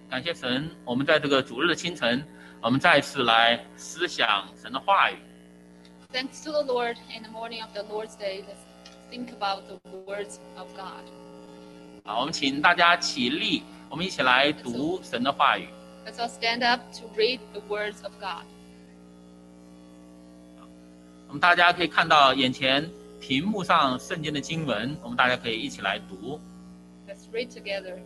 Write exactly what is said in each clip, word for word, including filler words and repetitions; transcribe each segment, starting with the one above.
感谢神，我们在这个主日的清晨，我们再次来思想神的话语。 Thanks to the Lord, in the morning of the Lord's Day, let's think about the words of God. 好，我们请大家起立，我们一起来读神的话语。 Let's all stand up to read the words of God. 我们大家可以看到眼前屏幕上圣经的经文，我们大家可以一起来读。 Let's read together.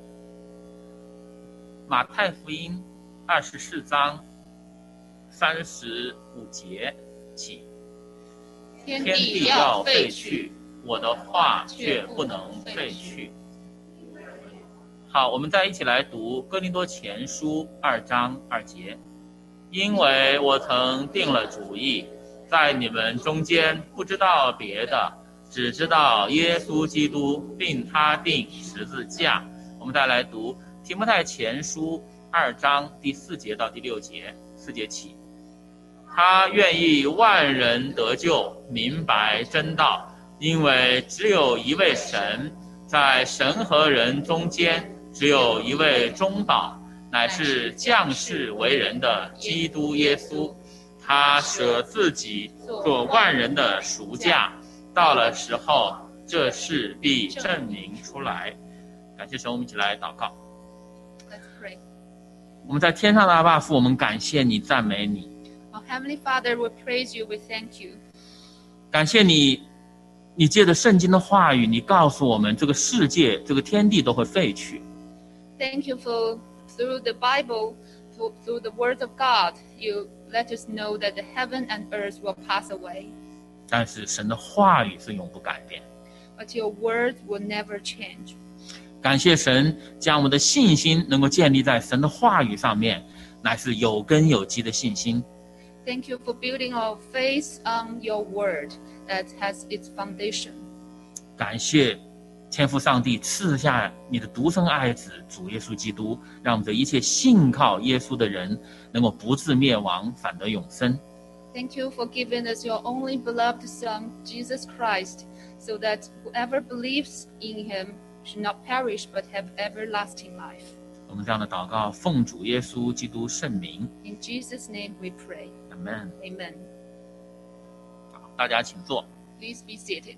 马太福音二十四章三十五节起。天地要废去，我的话却不能废去。好，我们再一起来读哥林多前书二章二节。因为我曾定了主意，在你们中间不知道别的，只知道耶稣基督并他定十字架。我们再来读提摩太前书二章第四节到第六节，四节起。他愿意万人得救，明白真道，因为只有一位神，在神和人中间只有一位中保，乃是降世为人的基督耶稣。他舍自己做万人的赎价，到了时候，这事必证明出来。感谢神，我们一起来祷告。 Let's pray. 我们在天上的阿爸父，我们感谢你，赞美你。 Our Heavenly Father, we praise you, we thank you. 感谢你，你借着圣经的话语，你告诉我们，这个世界、这个天地都会废去。 Thank you for, through the Bible, through, through the words of God, you let us know that the heaven and earth will pass away. 但是神的话语是永不改变。 But your word will never change. 感谢神，将我们的信心能够建立在神的话语上面，乃是有根有基的信心。 Thank you for building our faith on your word that has its foundation. 感谢天父上帝赐下你的独生爱子主耶稣基督，让我们这一切信靠耶稣的人能够不至灭亡，反得永生。 Thank you for giving us your only beloved Son, Jesus Christ, so that whoever believes in him should not perish but have everlasting life. 我们这样的祷告，奉主耶稣基督圣名。 In Jesus' name we pray. Amen. Amen. 大家请坐。 Please be seated.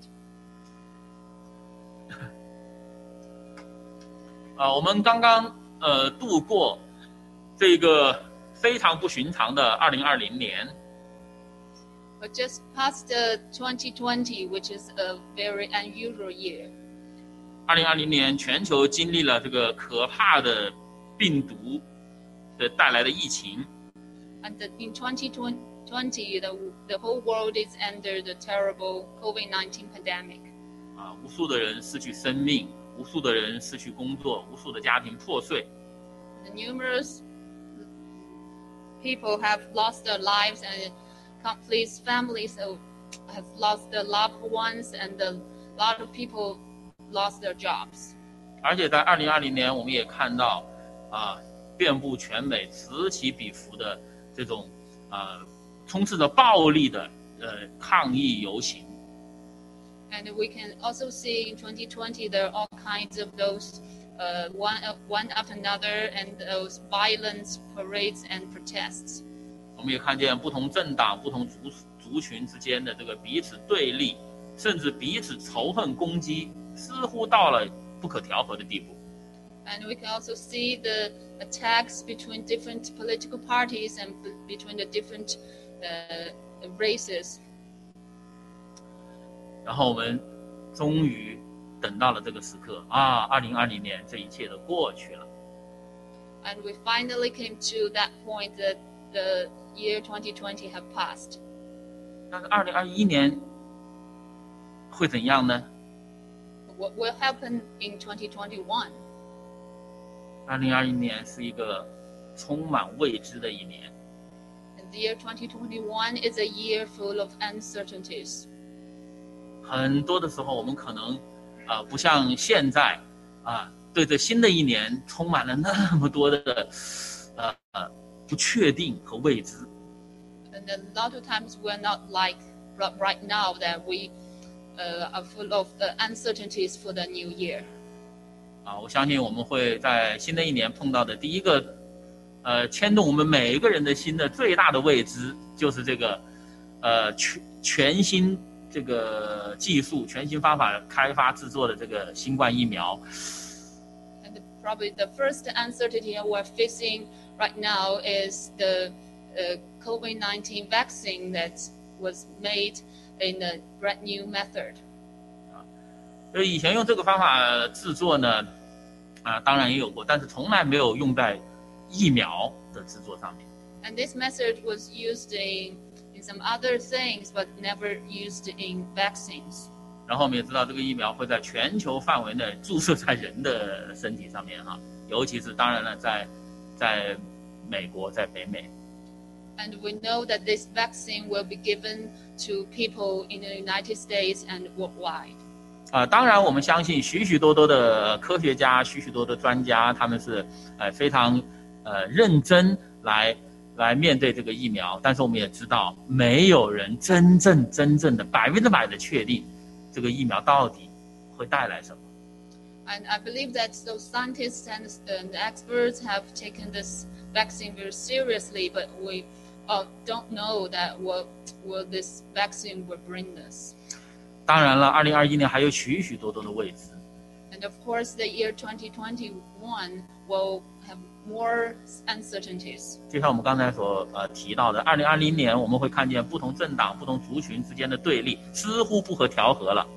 啊，我们刚刚呃度过这个非常不寻常的二零二零年。 But just past the twenty twenty, which is a very unusual year. 二零二零年，全球经历了这个可怕的病毒的带来的疫情。 And in twenty twenty, the, the whole world is under the terrible COVID nineteen pandemic. 啊，无数的人失去生命，无数的人失去工作，无数的家庭破碎。 The numerous people have lost their lives, and countless families have lost their loved ones, and a lot of people lost their jobs. 而且在二零二零年，我们也看到啊，遍布全美此起彼伏的这种啊，充斥着暴力的呃抗议游行。 And we can also see in twenty twenty there are all kinds of those uh, one one after another, and those violence parades and protests. 我们也看见不同政党、不同族族群之间的这个彼此对立，甚至彼此仇恨攻击，似乎到了不可调和的地步。 And we can also see the attacks between different political parties and between the different uh, races. 然后我们终于等到了这个时刻啊，二零二零年这一切都过去了。 And we finally came to that point that the year twenty twenty have passed. 但是二零二一年会怎样呢？ What will happen in twenty twenty-one? 二零二一年是一个充满未知的一年。 And the year twenty twenty-one is a year full of uncertainties. 很多的时候，我们可能啊、呃，不像现在啊，对这新的一年充满了那么多的呃呃不确定和未知。 And a lot of times we're not like right now that we uh, are full of the uncertainties for the new year. 啊，我相信我们会在新的一年碰到的第一个，呃，牵动我们每一个人的心的最大的未知，就是这个，呃，全全新这个技术、全新方法开发制作的这个新冠疫苗。 And probably the first uncertainty we're facing right now is the uh, COVID nineteen vaccine that was made in a brand new method. 所以以前用这个方法制作呢，啊，当然也有过，但是从来没有用在疫苗的制作上面。 And this method was used in in some other things, but never used in vaccines. 然后我们也知道，这个疫苗会在全球范围内注射在人的身体上面哈，尤其是当然了，在在美国，在北美。 And we know that this vaccine will be given to people in the United States and worldwide. 啊、呃，当然我们相信许许多多的科学家、许许多的专家，他们是呃非常呃认真来来面对这个疫苗。但是我们也知道，没有人真正真正的百分之百的确定这个疫苗到底会带来什么。 And I believe that those scientists and, and experts have taken this vaccine very seriously, but we uh, don't know that what will this vaccine will bring us. 当然了，二零二一年还有许许多多的未知。 And of course, the year twenty twenty-one will have more uncertainties. 就像我们刚才所呃提到的，二零二零年我们会看见不同政党、不同族群之间的对立似乎不可调和了。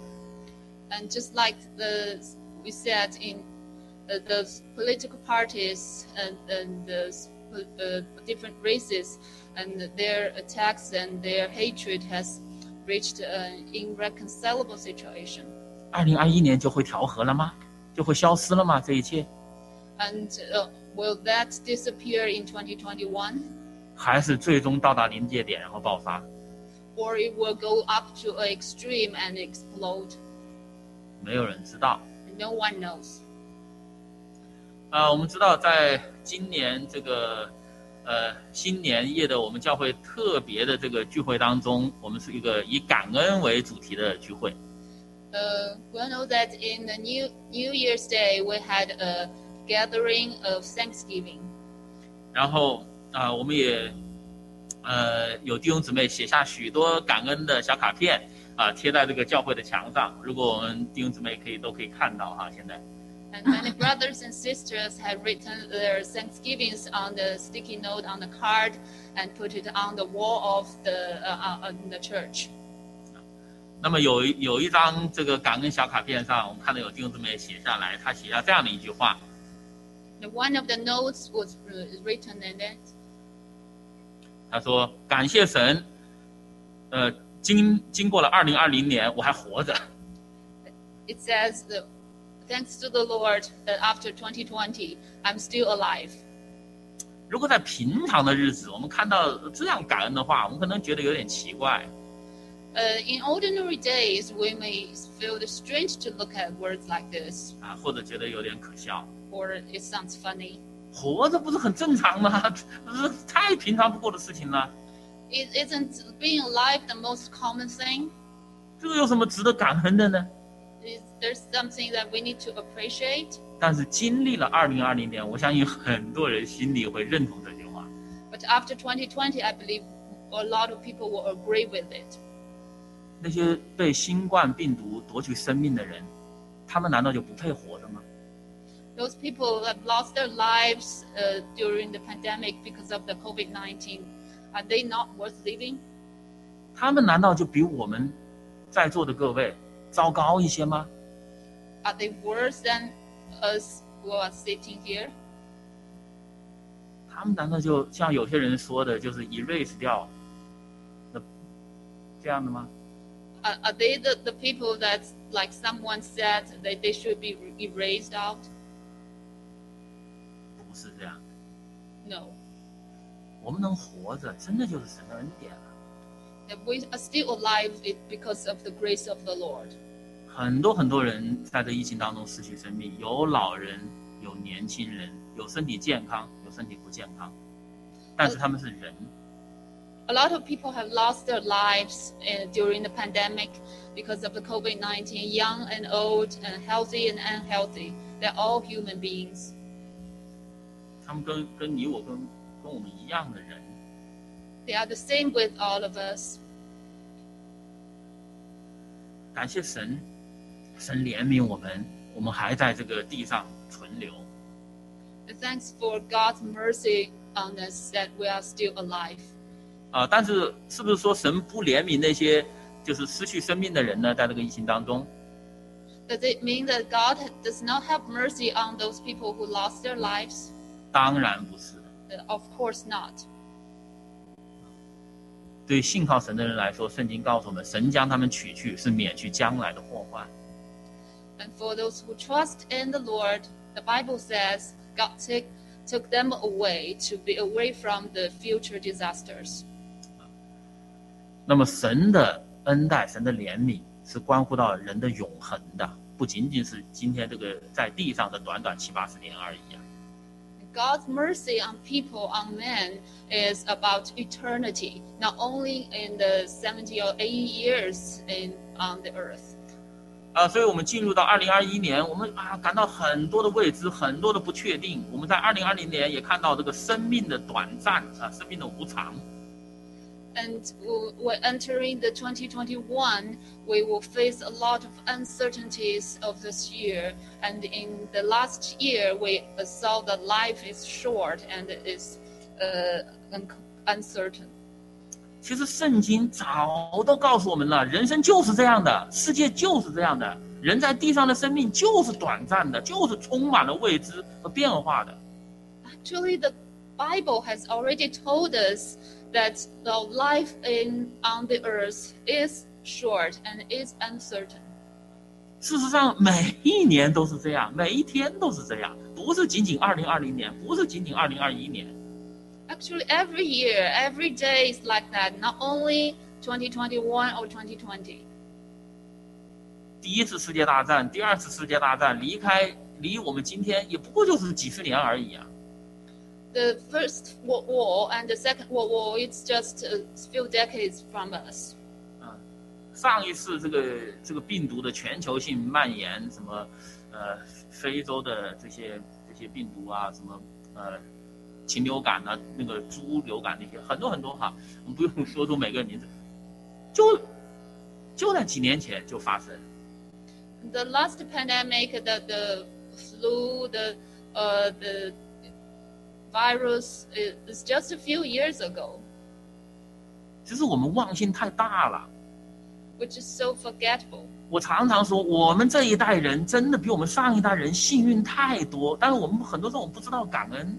And just like the we said in uh, the political parties and, and the uh, different races and their attacks and their hatred has reached an irreconcilable situation. 二零二一年就会调和了吗？就会消失了吗？这一切？ And uh, will that disappear in twenty twenty-one? 还是最终到达临界点然后爆发？ Or it will go up to an extreme and explode? 没有人知道。 No one knows. 呃，我们知道，在今年这个呃新年夜的我们教会特别的这个聚会当中，我们是一个以感恩为主题的聚会。 Uh, we know that in the New New Year's Day we had a gathering of Thanksgiving. 然后啊、呃，我们也呃有弟兄姊妹写下许多感恩的小卡片啊、呃，贴在这个教会的墙上。如果我们弟兄姊妹可以都可以看到哈，现在。 And many brothers and sisters have written their Thanksgivings on the sticky note on the card and put it on the wall of the uh, uh, in the church. 那么有有一张这个感恩小卡片上，我们看到有弟兄姊妹写下来，他写下这样的一句话。 The one of the notes was written in it. 他说：“感谢神，呃，经经过了二零二零年，我还活着。” It says, "Thanks to the Lord that after twenty twenty, I'm still alive." 如果在平常的日子，我们看到这样感恩的话，我们可能觉得有点奇怪。 Uh, in ordinary days, we may feel it strange to look at words like this. 啊，或者觉得有点可笑。 Or it sounds funny. 活着不是很正常吗？不是太平常不过的事情了。 It isn't being alive the most common thing. 这个有什么值得感恩的呢？ Is there something that we need to appreciate? 但是经历了二零二零年，我相信很多人心里会认同这句话。 But after twenty twenty, I believe a lot of people will agree with it. 那些被新冠病毒夺取生命的人，他们难道就不配活着吗？ Those people have lost their lives uh, during the pandemic because of the COVID nineteen. Are they not worth living? 他们难道就比我们在座的各位糟糕一些吗？ Are they worse than us who are sitting here? 他们难道就像有些人说的，就是 erase 掉，那这样的吗？ Are, are they the, the people that, like someone said, that they should be erased out? 不是这样。 No. 我们能活着，真的就是神的恩典了。 That we are still alive it because of the grace of the Lord. 很多很多人在这疫情当中失去生命，有老人，有年轻人，有身体健康，有身体不健康，但是他们是人。 A lot of people have lost their lives uh, during the pandemic because of the COVID nineteen, young and old, and healthy and unhealthy. They're all human beings. 他们跟跟你我跟跟我们一样的人。 They are the same with all of us. 感谢神，神怜悯我们，我们还在这个地上存留。 Thanks for God's mercy on us that we are still alive. 啊，但是是不是说神不怜悯那些就是失去生命的人呢？在这个疫情当中 Does it mean that God does not have mercy on those people who lost their lives? 当然不是。 Uh, Of course not. 对信靠神的人来说，圣经告诉我们，神将他们取去，是免去将来的祸患。 And for those who trust in the Lord, the Bible says God take, took them away to be away from the future disasters. 那么神的恩待，神的怜悯是关乎到人的永恒的，不仅仅是今天这个在地上的短短七八十年而已啊。 God's mercy on people, on men, is about eternity, not only in the seventy or eighty years in on the earth. 啊，所以我们进入到二零二一年，我们啊感到很多的未知，很多的不确定。我们在二零二零年也看到这个生命的短暂啊，生命的无常。 And we're entering the twenty twenty-one, we will face a lot of uncertainties of this year. And in the last year, we saw that life is short and is uh, uncertain. 其实圣经早都告诉我们了，人生就是这样的，世界就是这样的，人在地上的生命就是短暂的，就是充满了未知和变化的。 Actually, the Bible has already told us that the life in on the earth is short and is uncertain. 事实上，每一年都是这样，每一天都是这样，不是仅仅二零二零年，不是仅仅二零二一年。 Actually, every year, every day is like that. Not only twenty twenty-one or twenty twenty. 第一次世界大战、第二次世界大战，离开离我们今天也不过就是几十年而已啊。 The First World War and the Second World War, it's just a few decades from us. 啊，上一次这个这个病毒的全球性蔓延，什么呃非洲的这些这些病毒啊，什么呃禽流感啊，那个猪流感那些很多很多哈，我们不用说出每个名字，就就在几年前就发生。 The last pandemic, the the flu, the uh the virus is just a few years ago. 其实我们忘性太大了。 Which is so forgettable. 我常常说，我们这一代人真的比我们上一代人幸运太多，但是我们很多时候我们不知道感恩。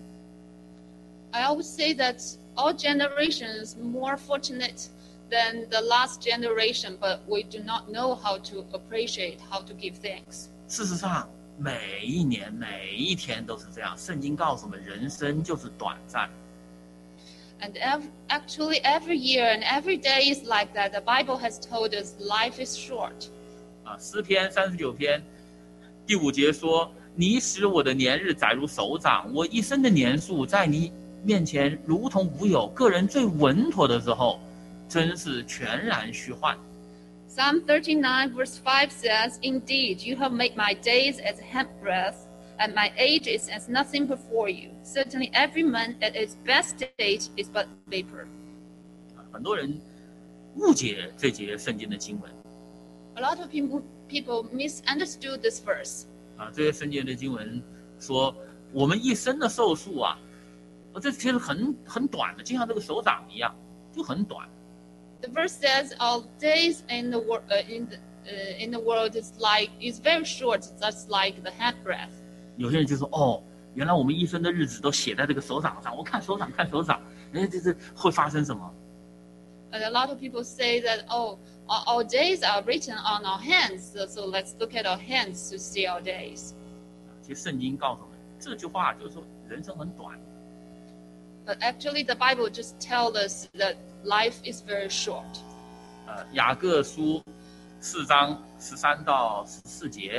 I always say that all generations more fortunate than the last generation, but we do not know how to appreciate, how to give thanks. 事实上，每一年每一天都是这样。圣经告诉我们，人生就是短暂。 And ev- actually, every year and every day is like that. The Bible has told us life is short. 啊，诗篇三十九篇第五节说：“你使我的年日载如手掌，我一生的年数在你面前如同无有。个人最稳妥的时候，真是全然虚幻。” Psalm thirty-nine verse five says, Indeed, you have made my days as handbreadth, and my age is as nothing before you. Certainly every man at its best stage is but vapor. 很多人误解这节圣经的经文。 A lot of people, people misunderstood this verse. 啊，这些圣经的经文说，我们一生的寿数啊，这其实很很短的，就像这个手掌一样，就很短。 The verse says, "All days in the world, uh, in the uh, in the world is like is very short, just like the handbreadth." 有些人就说，哦，原来我们一生的日子都写在这个手掌上，我看手掌，看手掌，哎，这这会发生什么？ And a lot of people say that, "Oh, our, our days are written on our hands, so, so let's look at our hands to see our days." 其实圣经告诉我们，这句话就是说人生很短。 But actually, the Bible just tells us that life is very short. 呃，雅各书四章十三到十四节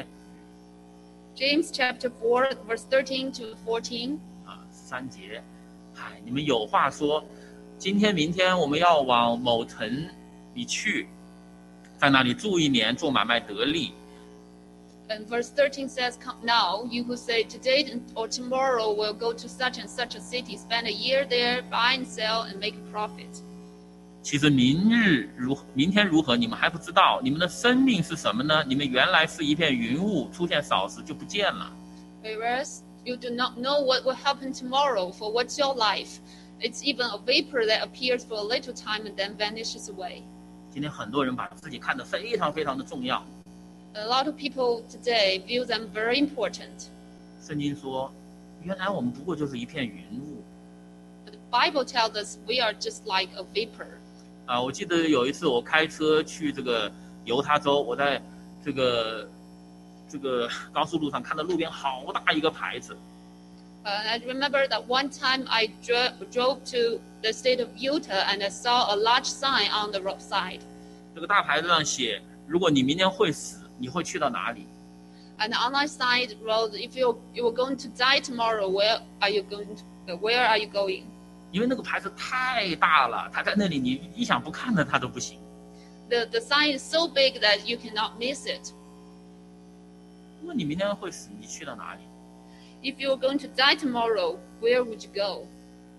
James chapter four, verse thirteen to fourteen. 啊，三节，哎，你们有话说，今天明天我们要往某城里去，在那里住一年，做买卖得利。 And verse thirteen says, "Come now, you who say today or tomorrow we'll go to such and such a city, spend a year there, buy and sell, and make a profit." 其实明日如明天如何，你们还不知道。你们的生命是什么呢？你们原来是一片云雾，出现少时就不见了。 Whereas you do not know what will happen tomorrow, for what's your life? It's even a vapor that appears for a little time and then vanishes away. 今天很多人把自己看得非常非常的重要。 A lot of people today view them very important. 圣经说，原来我们不过就是一片云雾。 But the Bible tells us we are just like a vapor. 啊，我记得有一次我开车去这个犹他州，我在这个这个高速路上看到路边好大一个牌子。 Uh, I remember that one time I dro- drove to the state of Utah and I saw a large sign on the roadside. 这个大牌子上写，如果你明天会死，你会去到哪里？ And on that side wrote, if you you were going to die tomorrow, where are you going? To, uh, where are you going? 因为那个牌子太大了，它在那里，你一想不看它，它都不行。 The the sign is so big that you cannot miss it. 如果你明天会死，你去到哪里？ If you were going to die tomorrow, where would you go?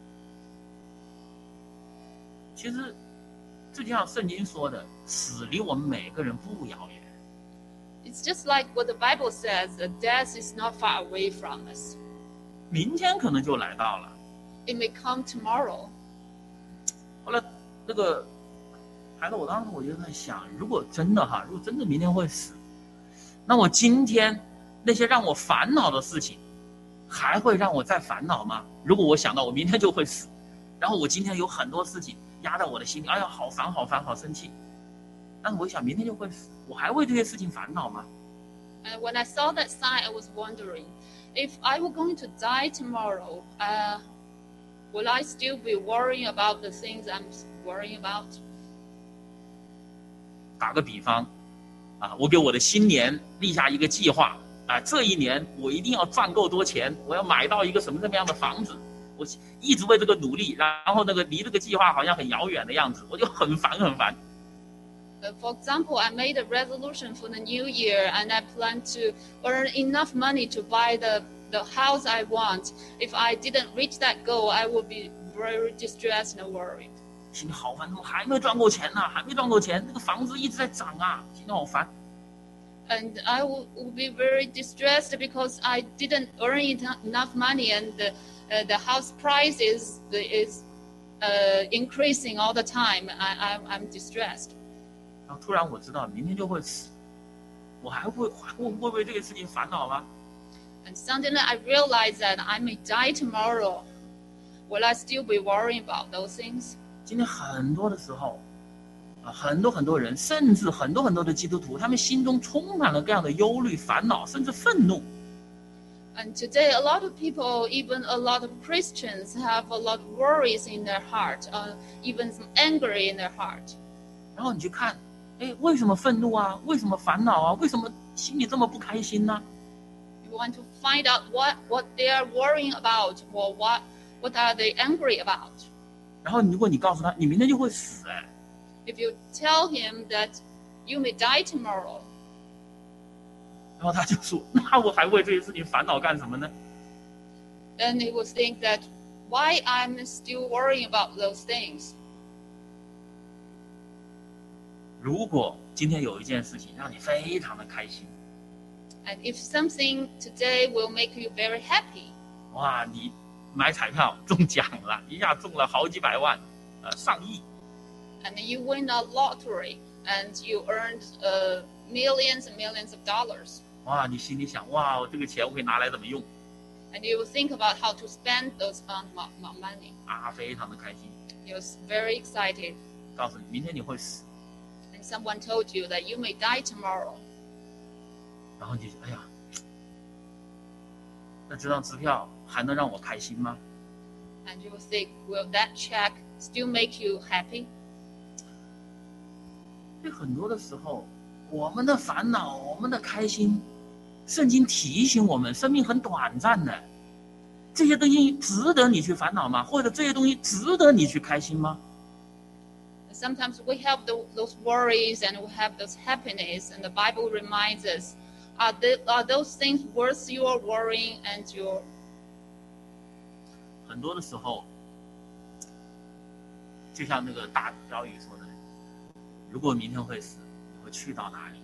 其实，就像圣经说的，死离我们每个人不遥远。 It's just like what the Bible says, that death is not far away from us. 明天可能就来到了。 It may come tomorrow. 后来那个孩子，我当时我就在想，如果真的哈，如果真的明天会死，那我今天那些让我烦恼的事情，还会让我再烦恼吗？如果我想到我明天就会死，然后我今天有很多事情压在我的心里，哎呀，好烦好烦好生气，但是我想明天就会死，我还为这些事情烦恼吗？ And when I saw that sign, I was wondering, if I were going to die tomorrow, uh, will I still be worrying about the things I'm worrying about? 打个比方，啊，我给我的新年立下一个计划。啊，这一年我一定要赚够多钱，我要买到一个什么什么样的房子，我一直为这个努力，然后那个离这个计划好像很遥远的样子，我就很烦很烦。 Uh, for example, I made a resolution for the new year and I plan to earn enough money to buy the, the house I want. If I didn't reach that goal, I would be very distressed and worried. 心里好烦，怎么还没赚够钱呢？还没赚够钱，那个房子一直在涨啊，心里好烦。 And I will, will be very distressed because I didn't earn enough money and the, uh, the house price is, is uh, increasing all the time. I, I'm, I'm distressed. 然后突然我知道明天就会死，我还会还会会为这个事情烦恼吗？ And suddenly I realized that I may die tomorrow. Will I still be worrying about those things? 今天很多的时候。很多很多人，甚至很多很多的基督徒，他们心中充满了各样的忧虑、烦恼，甚至愤怒。 And today, a lot of people, even a lot of Christians, have a lot of worries in their heart, uh, even some anger in their heart. 然后你去看，哎，为什么愤怒啊？为什么烦恼啊？为什么心里这么不开心呢？ You want to find out what what they are worrying about, or what what are they angry about? 然后如果你告诉他，你明天就会死，哎。 If you tell him that you may die tomorrow, 然后他就说：“那我还为这些事情烦恼干什么呢？” then he will think that why I'm still worrying about those things. 如果今天有一件事情让你非常的开心， And if something today will make you very happy, 哇，你买彩票中奖了，一下中了好几百万，呃，上亿。 and you win a lottery and you earned uh, millions and millions of dollars. 哇，你心里想，哇，我这个钱我可以拿来怎么用？ And you will think about how to spend those fund money. 啊，非常的开心。 You're very excited. 告诉你，明天你会死。 And someone told you that you may die tomorrow. 然后你就哎呀，那这张支票还能让我开心吗？ And you will think, will that check still make you happy? 对很多的时候，我们的烦恼，我们的开心，圣经提醒我们，生命很短暂的，这些东西值得你去烦恼吗？或者这些东西值得你去开心吗？ Sometimes we have the, those worries and we have those happiness, and the Bible reminds us Are, they, are those things worth your worrying and your? 很多的时候，就像那个大标语说的，如果明天会死，你会去到哪里？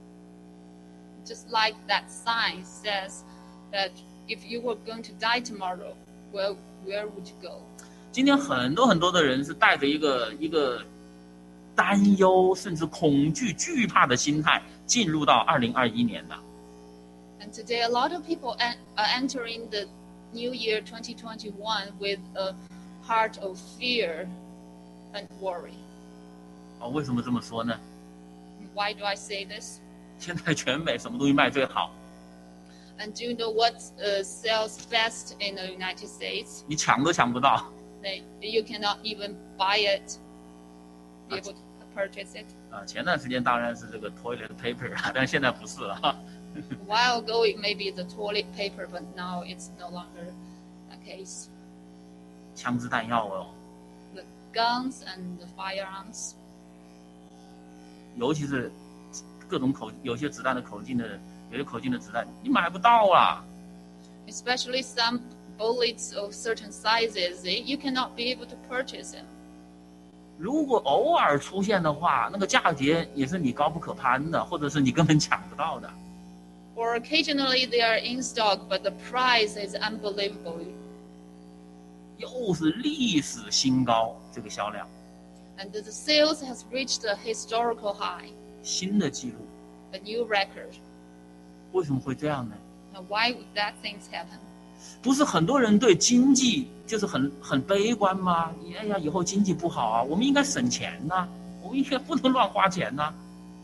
Just like that sign says that if you were going to die tomorrow, well, where would you go? 今天很多很多的人是带着一个一个担忧甚至恐惧、惧怕的心态进入到二零二一年的。 And today, a lot of people en- are entering the new year twenty twenty-one with a heart of fear and worry. 啊，为什么这么说呢？ Why do I say this? 现在全美什么东西卖最好？ And do you know what uh, sells best in the United States? 你抢都抢不到。 They, you cannot even buy it, be able to purchase it. 啊，前段时间当然是这个 toilet paper 啊，但现在不是了。 A while ago, it may be the toilet paper, but now it's no longer the case. 枪支弹药哦， The guns and the firearms, 尤其是各种口，有些子弹的口径的，有些口径的子弹你买不到啊。 especially some bullets of certain sizes, eh, you cannot be able to purchase them. 如果偶尔出现的话，那个价钱也是你高不可攀的，或者是你根本抢不到的。 Or occasionally they are in stock, but the price is unbelievable. 又是历史新高，这个销量， And the sales has reached a historical high, 新的记录。 a new record. 为什么会这样呢？ Now, why would that things happen? 不是很多人对经济就是很很悲观吗？哎呀，以后经济不好啊，我们应该省钱呐、啊，我们应该不能乱花钱呐、啊。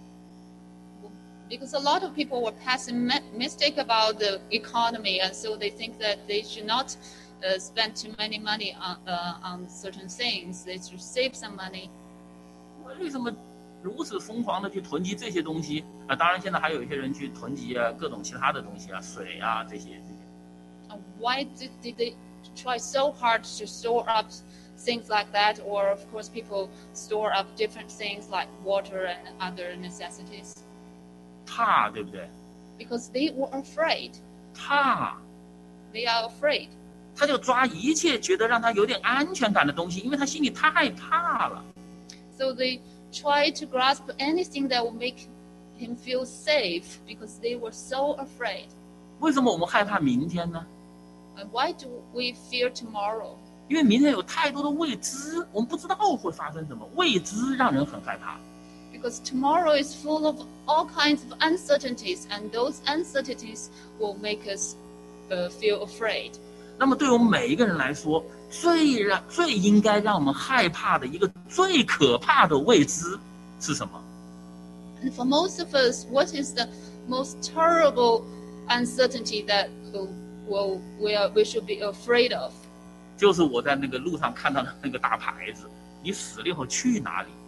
Because a lot of people were pessimistic about the economy, and so they think that they should not uh, spend too many money on, uh, on certain things. They should save some money. 为什么如此疯狂的去囤积这些东西啊？当然，现在还有一些人去囤积啊各种其他的东西啊，水啊这些这些。 And why did, did they try so hard to store up things like that? Or of course, people store up different things like water and other necessities. 怕，对不对？ Because they were afraid. 怕， They are afraid. 他就抓一切觉得让他有点安全感的东西，因为他心里太怕了。 So they try to grasp anything that will make him feel safe because they were so afraid. 为什么我们害怕明天呢？ And why do we fear tomorrow? 因为明天有太多的未知，我们不知道会发生什么，未知让人很害怕。 Because tomorrow is full of all kinds of uncertainties, and those uncertainties will make us uh, feel afraid. 那么对我们每一个人来说，最让最应该让我们害怕的一个最可怕的未知是什么？ And for most of us, what is the most terrible uncertainty that will, will, we, are, we should be afraid of? 就是我在那个路上看到的那个大牌子，你死了以后去哪里？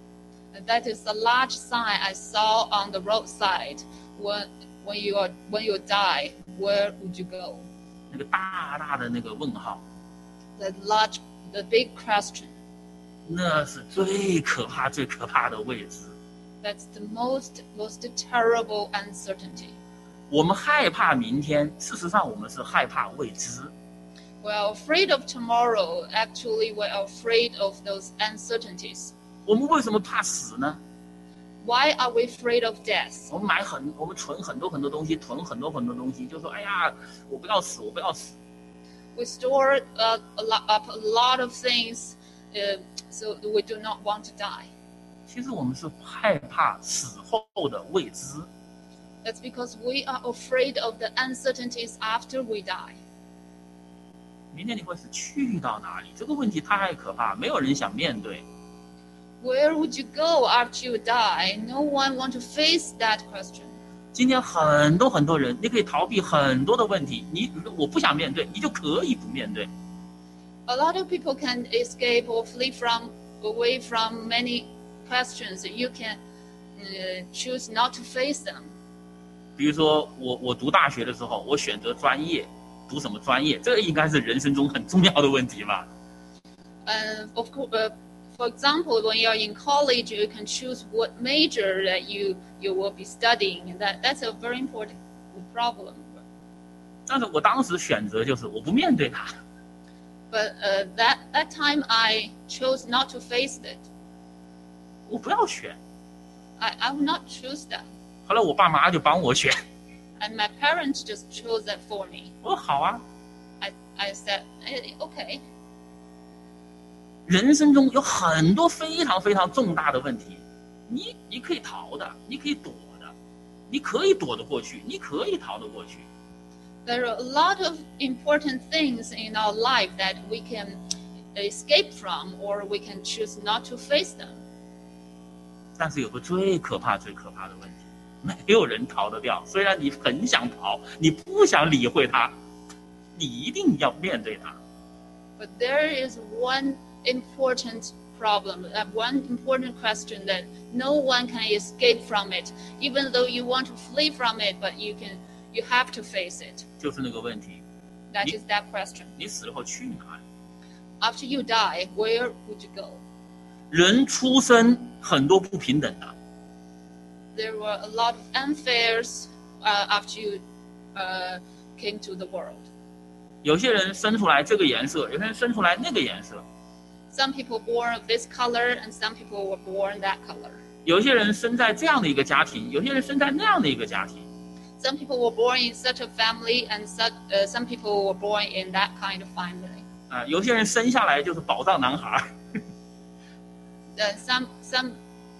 And that is a large sign I saw on the roadside. When, when, you, are, when you die, where would you go? 那个大大的那个问号， The large, the big question. 那是最可怕、最可怕的未知。 That's the most, most terrible uncertainty. 我们害怕明天，事实上我们是害怕未知。 We are afraid of tomorrow. Actually, we are afraid of those uncertainties. 我们为什么怕死呢？ Why are we afraid of death? 我们买很，我们存很多很多东西，囤很多很多东西，就说哎呀，我不要死，我不要死。 We store uh, a lot, up a lot of things, uh, so we do not want to die. 其实我们是害怕死后的未知。 That's because we are afraid of the uncertainties after we die. 明天你会死去到哪里？这个问题太可怕，没有人想面对。 Where would you go after you die? No one want to face that question. 今天很多很多人，你可以逃避很多的问题，你我不想面对，你就可以不面对。 A lot of people can escape or flee from away from many questions. You can uh, choose not to face them. 比如说我我读大学的时候，我选择专业，读什么专业，这个应该是人生中很重要的问题吧。 And of course, uh, For example, when you're in college, you can choose what major that you, you will be studying. And that, that's a very important problem. 但是我当时选择就是我不面对它。 But uh, that, that time I chose not to face it. 我不要选。 I, I will not choose that. 后来我爸妈就帮我选。 And my parents just chose that for me. 我说好啊。 I, I said, okay. 人生中有很多非常非常重大的问题，你你可以逃的，你可以躲的，你可以躲得过去，你可以逃得过去。 There are a lot of important things in our life that we can escape from, or we can choose not to face them. 但是有个最可怕、最可怕的问题，没有人逃得掉。虽然你很想逃，你不想理会它，你一定要面对它。 But there is one important problem, uh, one important question that no one can escape from it, even though you want to flee from it, but you can, you have to face it. 就是那个问题。 That is that question. 你死后去哪里 After you die, where would you go? 人出生很多不平等的。 There were a lot of unfairs uh, after you uh, came to the world. 有些人生出来这个颜色，有些人生出来那个颜色。 Some people born of this color, and some people were born that color. 有些人生在这样的一个家庭，有些人生在那样的一个家庭。 Some people were born in such a family, and such, uh, some people were born in that kind of family. 啊，有些人生下来就是宝藏男孩。 uh, some some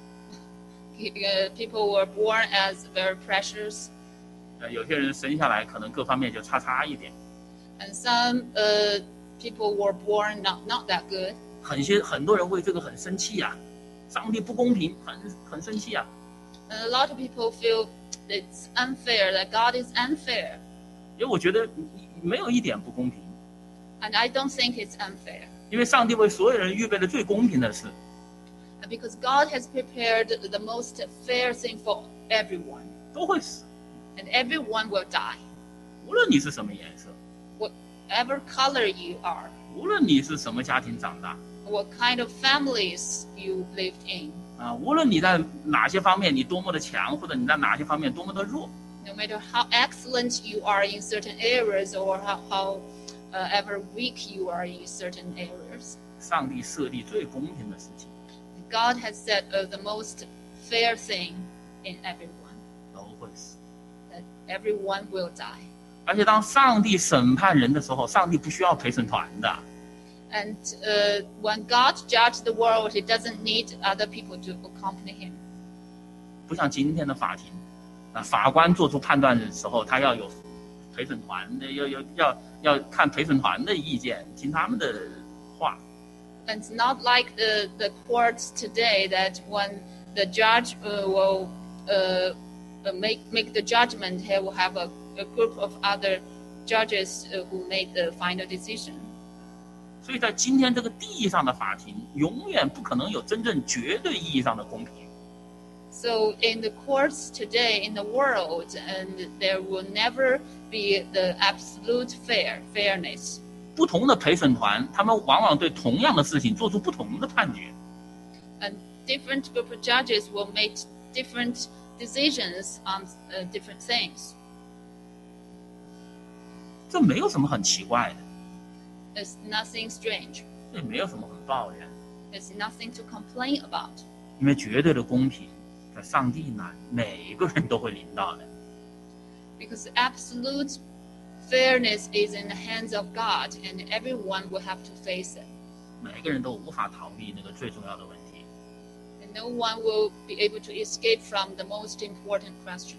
uh, people were born as very precious. 呃，有些人生下来可能各方面就差差一点。 And some uh, people were born not not that good. 很些很多人为这个很生气啊，上帝不公平，很很生气啊。 And a lot of people feel it's unfair, that God is unfair. 因为我觉得没有一点不公平。 And I don't think it's unfair. 因为上帝为所有人预备了最公平的事。 Because God has prepared the most fair thing for everyone. 都会死。 And everyone will die. 无论你是什么颜色。 Whatever color you are. 无论你是什么家庭长大。 What kind of families you lived in. 啊，无论你在哪些方面你多么的强，或者你在哪些方面多么的弱。 No matter how excellent you are in certain areas, or how, how uh, ever weak you are in certain areas. 上帝设立最公平的事情。 God has set uh, the most fair thing in everyone. 都会死。 That everyone will die. 而且当上帝审判人的时候，上帝不需要陪审团的。 And uh, when God judged the world, He doesn't need other people to accompany Him. 不像今天的法庭，啊，法官做出判断的时候，他要有陪审团的，要要要要看陪审团的意见，听他们的话。 And it's not like the the courts today that when the judge uh, will uh, make make the judgment, he will have a, a group of other judges uh, who made the final decision. 所以在今天这个地上的法庭，永远不可能有真正绝对意义上的公平。 So in the courts today in the world, and there will never be the absolute fair fairness. 不同的陪审团，他们往往对同样的事情做出不同的判决。 And different group of judges will make different decisions on uh, different things. 这没有什么很奇怪的。It's nothing strange. 这没有什么很抱怨。 It's nothing to complain about. 因为绝对的公平，在上帝那里，每一个人都会领到的。 Because absolute fairness is in the hands of God, and everyone will have to face it. 每个人都无法逃避那个最重要的问题。 And no one will be able to escape from the most important question.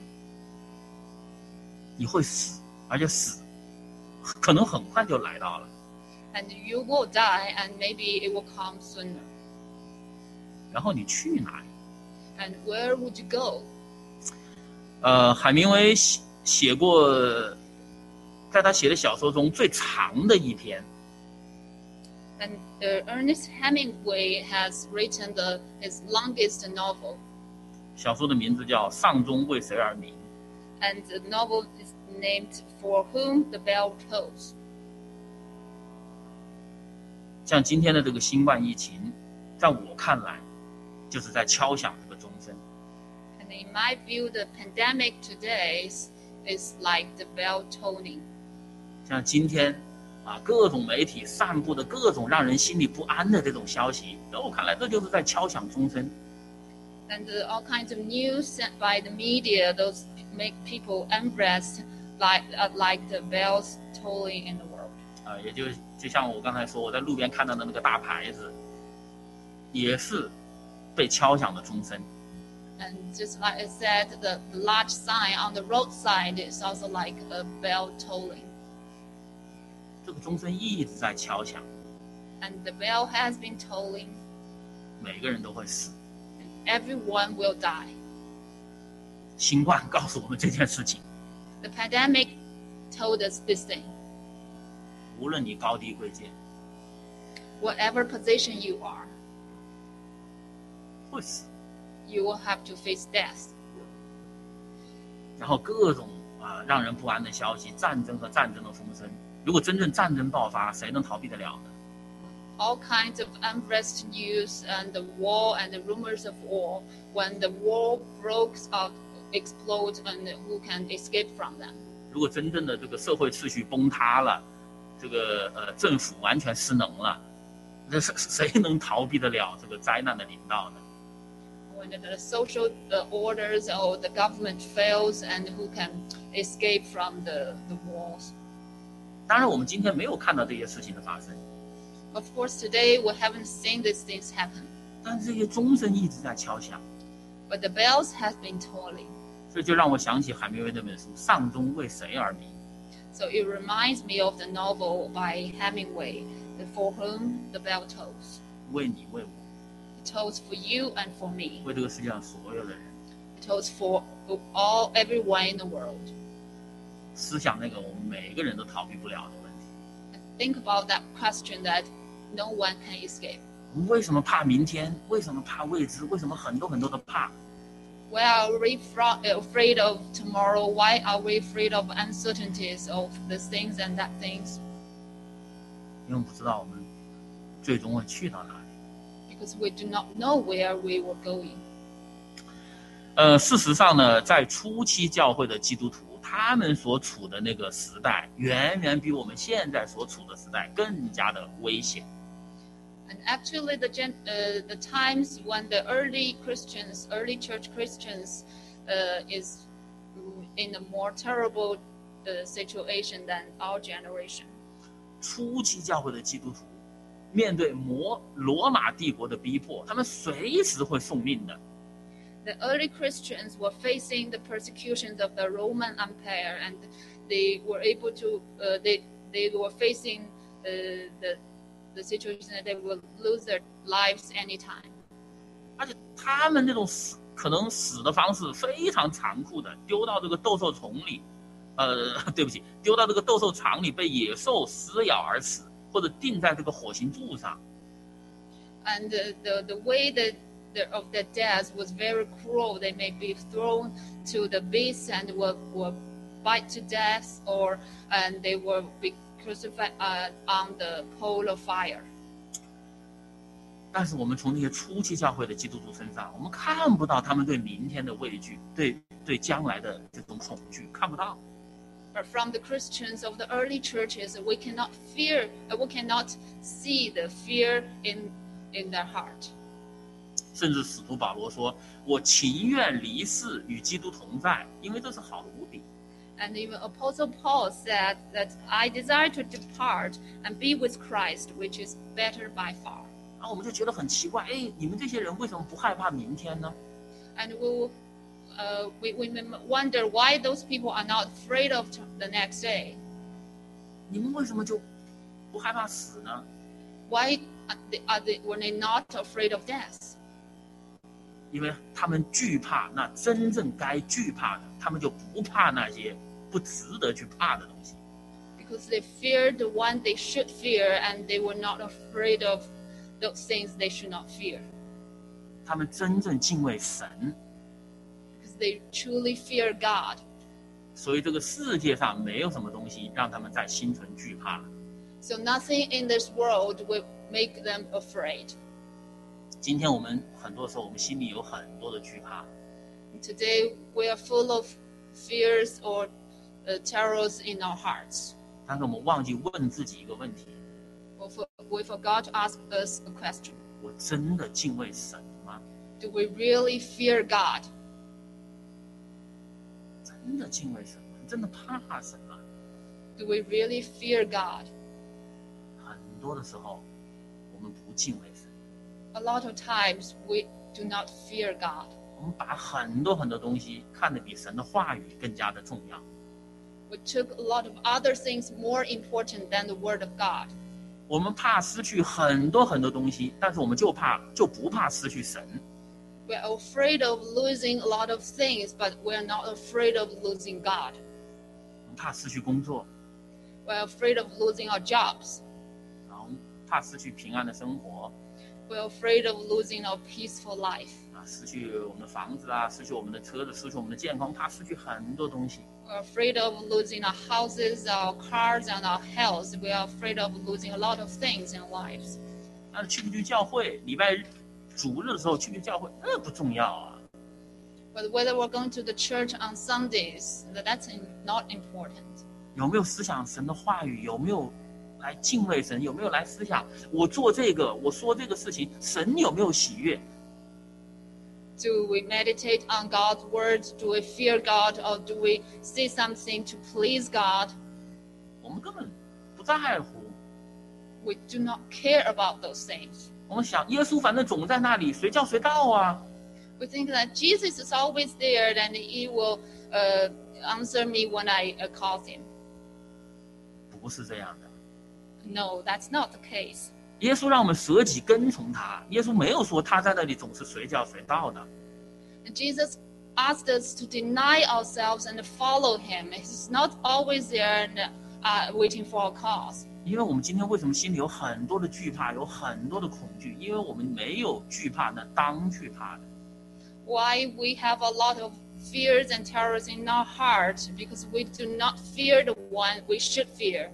你会死，而且死可能很快就来到了。 And you will die, and maybe it will come sooner. 然后你去哪里 And where would you go? 呃，海明威写写过，在他写的小说中最长的一篇。 And uh, Ernest Hemingway has written the, his longest novel. 小说的名字叫《丧钟为谁而鸣》。 And the novel is named For Whom the Bell Tolls. 像今天的这个新冠疫情， 在我看来，就是在敲响这个钟声。 And in my view, the pandemic today is, is like the bell tolling. 像今天啊，各种媒体散布的各种让人心里不安的这种消息，在我看来，这就是在敲响钟声。 And uh, all kinds of news sent by the media, those make people unrest, like uh, like the bells tolling in the world. 啊，也就就像我刚才说，我在路边看到的那个大牌子，也是被敲响的钟声。 And just like I said, the, the large sign on the roadside is also like a bell tolling. 这个钟声一直在敲响。 And the bell has been tolling. 每个人都会死。 And everyone will die. 新冠告诉我们这件事情。 The pandemic told us this thing. 无论你高低贵贱 Whatever position you are, 会死。 you will have to face death. 然后各种啊让人不安的消息，战争和战争的风声。如果真正战争爆发，谁能逃避得了呢？ All kinds of unrest news and the war and the rumors of war. When the war breaks out, explode, and who can escape from them? 如果真正的这个社会秩序崩塌了，这个呃政府完全失能了，这是谁能逃避得了这个灾难的临到呢？ When the social uh, orders or the government fails, and who can escape from the, the wars? 当然，我们今天没有看到这些事情的发生。 Of course, today we haven't seen these things happen. 但是这些钟声一直在敲响。 But the bells have been tolling. 所以就让我想起海明威那本书《丧钟为谁而鸣》。 So it reminds me of the novel by Hemingway, For Whom the Bell Tolls. 为你为我。 It tolls for you and for me. 为这个世界上所有的人。 It tolls for all everyone in the world. 思想那个我们每个人都逃避不了的问题。 Think about that question that no one can escape. 我们为什么怕明天？为什么怕未知？为什么很多很多的怕？ Why are we afraid of tomorrow? Why are we afraid of uncertainties of this things and that things? 因为我们不知道我们最终会去到哪里。 Because we do not know where we were going. 呃，事实上呢，在初期教会的基督徒，他们所处的那个时代，远远比我们现在所处的时代更加的危险。 And actually, the gen, uh, the times when the early Christians, early church Christians, uh, is in a more terrible uh, situation than our generation. 初期教会的基督徒，面对摩罗马帝国的逼迫，他们随时会送命的。 The early Christians were facing the persecutions of the Roman Empire, and they were able to, uh, they they were facing uh, the the situation that they will lose their lives anytime. 而且他们那种死，可能死的方式非常残酷的，丢到这个斗兽丛里，呃，对不起，丢到这个斗兽场里被野兽撕咬而死，或者钉在这个火刑柱上。 And the the, the way that the, of their death was very cruel. They may be thrown to the beasts and were were bite to death, or and they will be crucified uh, on the pole of fire. 但是我们从那些初期教会的基督徒身上，我们看不到他们对明天的畏惧，对对将来的这种恐惧，看不到。 But from the Christians of the early churches, we cannot fear, we cannot see the fear in in their heart. 甚至使徒保罗说：“我情愿离世与基督同在，因为这是好的无比。” And even Apostle Paul said that I desire to depart and be with Christ, which is better by far. 然后我们就觉得很奇怪，哎，你们这些人为什么不害怕明天呢？ And we, uh, we we may wonder why those people are not afraid of the next day. 你们为什么就不害怕死呢？ Why are they, are they, were they not afraid of death? 因为他们惧怕那真正该惧怕的，他们就不怕那些不值得去怕的东西。 Because they feared the one they should fear, and they were not afraid of those things they should not fear. 他们真正敬畏神， Because they truly fear God. 所以这个世界上没有什么东西让他们在心存惧怕了。 So nothing in this world will make them afraid. 今天我们很多时候，我们心里有很多的惧怕。 Today we are full of fears or uh, terrors in our hearts. 但是我们忘记问自己一个问题： We forgot to ask us a question. 我真的敬畏神吗？ Do we really fear God? 真的敬畏神吗？真的怕神吗？ Do we really fear God? 很多的时候，我们不敬畏神。 A lot of times we do not fear God. 我们把很多很多东西看得比神的话语更加的重要。 We took a lot of other things more important than the word of God. 我们怕失去很多很多东西，但是我们就怕就不怕失去神。 We are afraid of losing a lot of things, but we are not afraid of losing God. 我们怕失去工作， We are afraid of losing our jobs. 然后怕失去平安的生活， We are afraid of losing our peaceful life. 啊，失去我们的房子啊，失去我们的车子，失去我们的健康，怕失去很多东西。 We are afraid of losing our houses, our cars, and our health. We are afraid of losing a lot of things in our lives. 但是去不去教会，礼拜日、主日的时候去不去教会，那不重要啊。 But whether we're going to the church on Sundays, that's not important. 有没有思想神的话语？有没有来敬畏神？有没有来思想我做这个，我说这个事情，神有没有喜悦？ Do we meditate on God's words? Do we fear God? Or do we say something to please God? 我们根本不在乎。 We do not care about those things. 我们想，耶稣反正总在那里，随叫随到啊。 We think that Jesus is always there and he will uh, answer me when I uh, call him. 不是这样的。 No, that's not the case. 耶稣让我们舍己跟从他，耶稣没有说他在那里总是随叫随到的。 And Jesus asked us to deny ourselves and follow him. He's not always there and uh, waiting for our calls. 因为我们今天为什么心里有很多的惧怕，有很多的恐惧？因为我们没有惧怕那当惧怕的。 Why we have a lot of fears and terrors in our heart? Because we do not fear the one we should fear.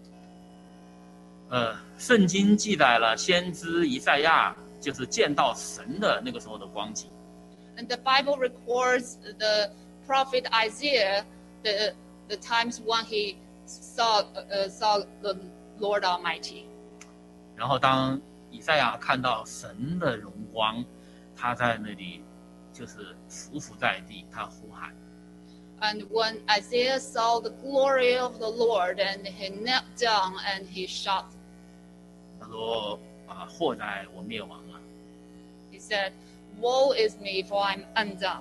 呃，圣经记载了先知以赛亚就是见到神的那个时候的光景。 And the Bible records the prophet Isaiah the the times when he saw uh, saw the Lord Almighty. 然后当以赛亚看到神的荣光，他在那里就是匍匐在地，他呼喊。 And when Isaiah saw the glory of the Lord, and he knelt down and he shouted. 他说：“啊，祸哉，我灭亡了！ He said, "Woe is me, for I'm undone.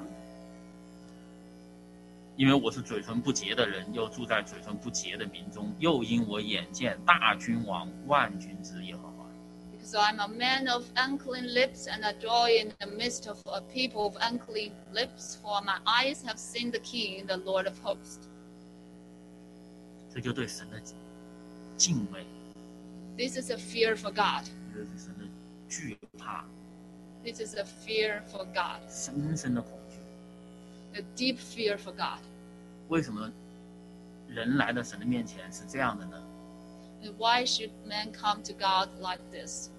因为我是嘴唇不洁的人，又住在嘴唇不洁的民中，又因我眼见大君王万军之耶和华。 Because I'm a man of unclean lips, and I dwell in the midst of a people of unclean lips. For my eyes have seen the King, the Lord of hosts." 这就对神的敬畏， This is a fear for God. 这是神的惧怕， This is a fear for God. 深深的恐惧。 A deep fear for God. 为什么人来到神的面前是这样的呢？ And why should man come to God like this?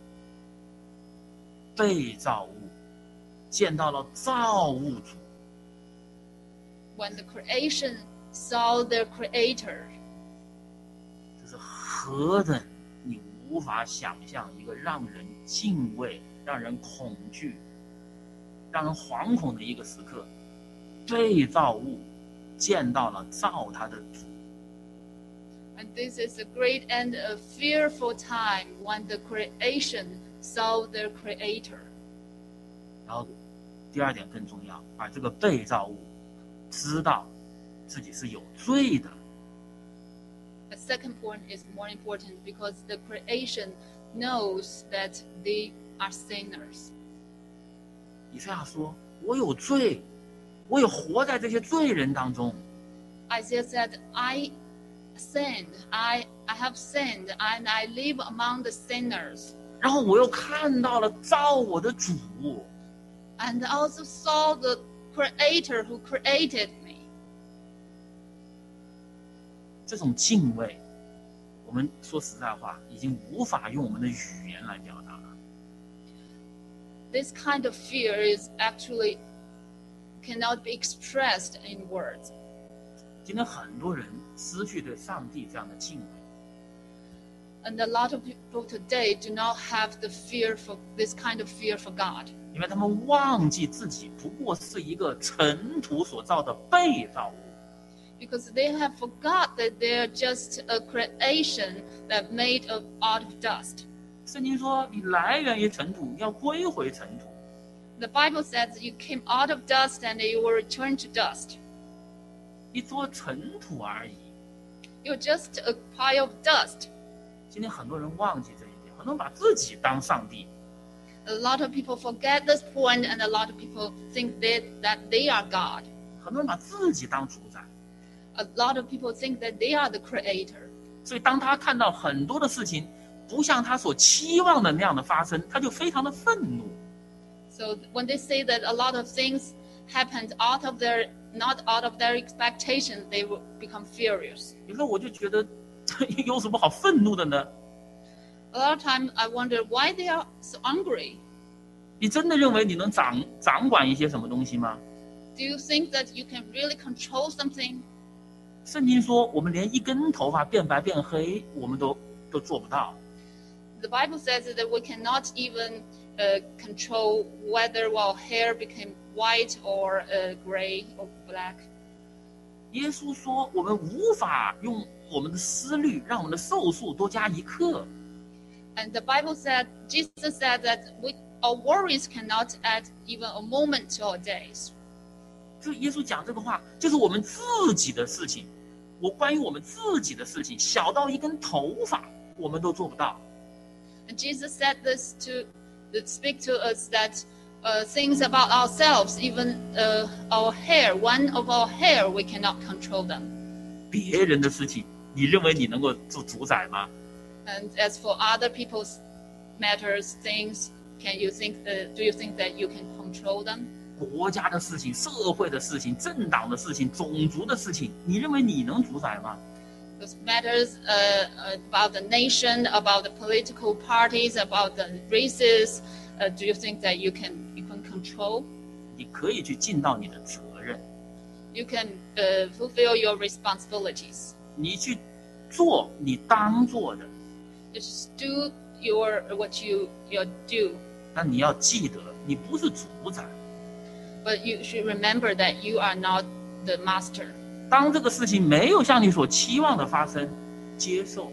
被造物见到了造物主， When the creation saw their creator, 这是何等你无法想象一个让人敬畏、让人恐惧、让人惶恐的一个时刻。被造物见到了造他的主， and this is a great and a fearful time when the creation saw their creator. 然后第二点更重要，而这个被造物知道自己是有罪的。 The second point is more important because the creation knows that they are sinners. 以赛亚说：“我有罪，我也活在这些罪人当中。” Isaiah said, I sinned, I, I have sinned, and I live among the sinners. 然后我又看到了造我的主， And also saw the creator who created me. 这种敬畏，我们说实在话，已经无法用我们的语言来表达了。 this kind of fear is actually cannot be expressed in words. 今天很多人失去对上帝这样的敬畏。 And a lot of people today do not have the fear for this kind of fear for God. 因为他们忘记自己不过是一个尘土所造的被造物。 Because they have forgot that they are just a creation that made of out of dust. 圣经说，你来源于尘土，要归回尘土。 The Bible says you came out of dust and you will return to dust. 一撮尘土而已。 You're just a pile of dust. 今天很多人忘记这一点，很多人把自己当上帝。 A lot of people forget this point, and a lot of people think that, that they are God. 很多人把自己当主宰。 A lot of people think that they are the creator. 所以当他看到很多的事情不像他所期望的那样的发生，他就非常的愤怒。 So when they say that a lot of things happened out of their not out of their expectations, they will become furious. 有时候我就觉得有什么好愤怒的呢？ A lot of times I wonder why they are so angry. 你真的认为你能掌掌管一些什么东西吗？ Do you think that you can really control something? 圣经说，我们连一根头发变白变黑，我们都都做不到。 The Bible says that we cannot even uh, control whether our hair became white or uh, gray or black. 耶稣说，我们无法用我们的思虑让我们的寿数多加一刻。 And the Bible said, Jesus said that we, our worries cannot add even a moment to our days. 就耶稣讲这个话，就是我们自己的事情。我关于我们自己的事情，小到一根头发，我们都做不到。 And Jesus said this to, to speak to us that uh, things about ourselves, even uh, our hair, one of our hair, we cannot control them. 别人的事情，你认为你能够做主宰吗？ And as for other people's matters, things, can you think that, do you think that you can control them? 国家的事情、社会的事情、政党的事情、种族的事情，你认为你能主宰吗？ Those matters uh, about the nation, about the political parties, about the races, uh, do you think that you can you can control? 你可以去尽到你的责任， You can uh, fulfill your responsibilities. 你去做你当做的， Just do your what you you do. 但你要记得，你不是主宰。 But you should remember that you are not the master. 当这个事情没有像你所期望的发生，接受。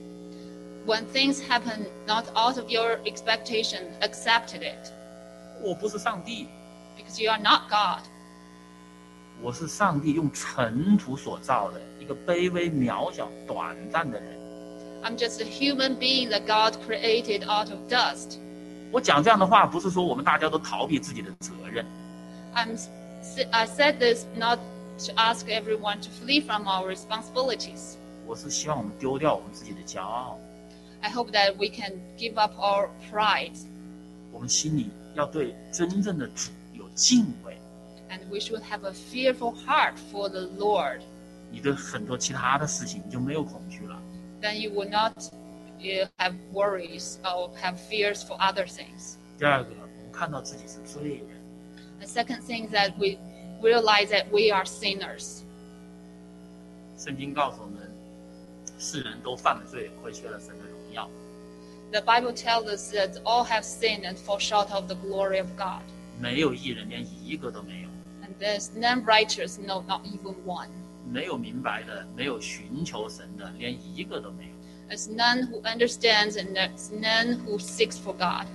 When things happen not out of your expectation, accept it. 我不是上帝， Because you are not God. 我是上帝用尘土所造的一个卑微、渺小、短暂的人。 I'm just a human being that God created out of dust. 我讲这样的话，不是说我们大家都逃避自己的责任。 I'm, I said this not to ask everyone to flee from our responsibilities. 我是希望我们丢掉我们自己的骄傲， I hope that we can give up our pride 我们心里要对真正的主有敬畏。 and we should have a fearful heart for the Lord. 你对很多其他的事情你就没有恐惧了。 Then you will not uh, have worries or have fears for other things. 第二个，我们看到自己是罪人。 The second thing is that we realize that we are sinners. 圣经告诉我们，世人都犯了罪，亏缺了神的荣耀。 The Bible tells us that all have sinned and fall short of the glory of God. 没有义人，连一个都没有。 And there's none righteous, no, not even one. 没有明白的，没有寻求神的，连一个都没有。 There's none who understands and there's none who seeks for God.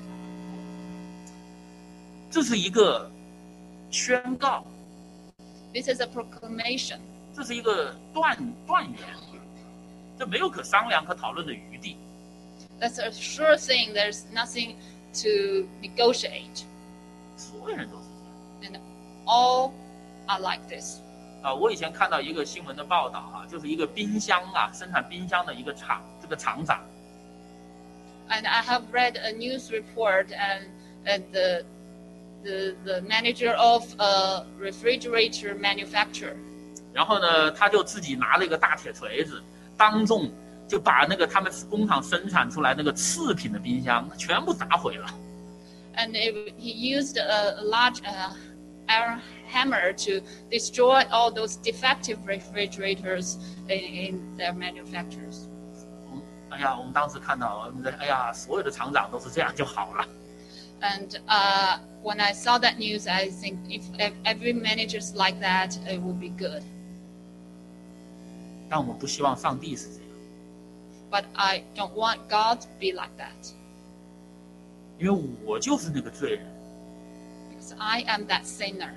这是一个宣告， This is a proclamation. 这是一个断断言，这没有可商量、可讨论的余地。 That's a sure thing. There's nothing to negotiate. 所有人都是这样。 And all are like this. 啊，我以前看到一个新闻的报道啊，就是一个冰箱啊，生产冰箱的一个厂，这个厂长。 And I have read a news report and, and the, the, the manager of a refrigerator manufacturer. 然后呢，他就自己拿了一个大铁锤子，当众就把那个他们工厂生产出来那个次品的冰箱全部砸毁了。 And it, he used a, a large uh, iron hammer to destroy all those defective refrigerators in, in their manufacturers. 哎呀，我们当时看到，哎呀，所有的厂长都是这样就好了。 And uh, when I saw that news, I think if every manager's like that, it would be good. 但我们不希望上帝是这样。 But I don't want God to be like that. 因为我就是那个罪人。 Because I am that sinner.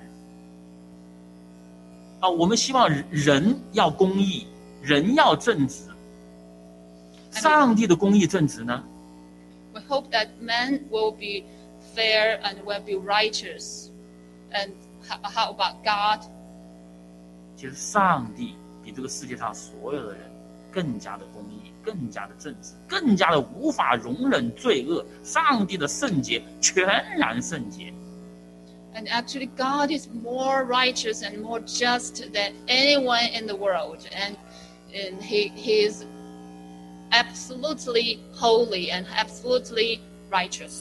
啊，我们希望人要公义，人要正直。上帝的公义正直呢 ？We hope that men will be fair and will be righteous. And how about God? 其实上帝比这个世界上所有的人更加的公义，更加的正直，更加的无法容忍罪恶。上帝的圣洁全然圣洁。 And actually, God is more righteous and more just than anyone in the world, and, and he, he is absolutely holy and absolutely righteous.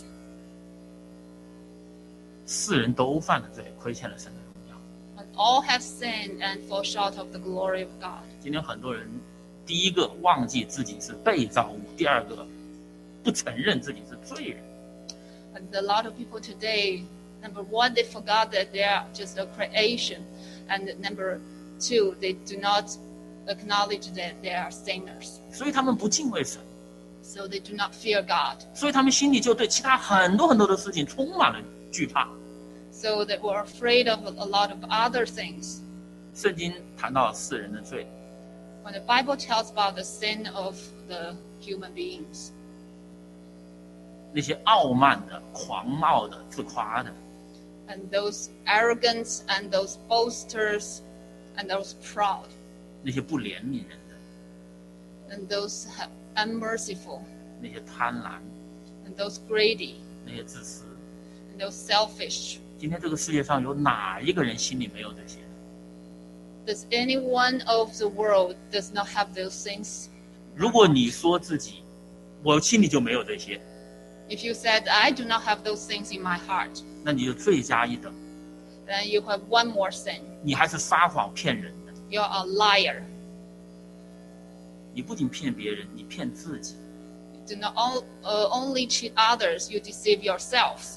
世人都犯了罪，亏欠了神的荣耀。 And all have sinned and fall short of the glory of God. 今天很多人，第一个忘记自己是被造物，第二个不承认自己是罪人。 And a lot of people today, number one, they forgot that they are just a creation, and number two, they do not acknowledge that they are sinners. 所以他们不敬畏神。 So they do not fear God. 所以他们心里就对其他很多很多的事情充满了惧怕。 So they were afraid of a lot of other things. 圣经谈到世人的罪。 When the Bible tells about the sin of the human beings. 那些傲慢的、狂傲的、自夸的。 And those arrogant and those boasters and those proud. 那些不怜悯人的。 And those unmerciful. 那些贪婪。 And those greedy. 那些自私。 And those selfish. 今天这个世界上有哪一个人心里没有这些？ Does anyone of the world does not have those things? 如果你说自己，我心里就没有这些。 If you said I do not have those things in my heart, 那你就罪加一等。 Then you have one more sin. 你还是撒谎骗人的。 You're a liar. 你不仅骗别人，你骗自己。 You do not all, uh, only cheat others, you deceive yourselves.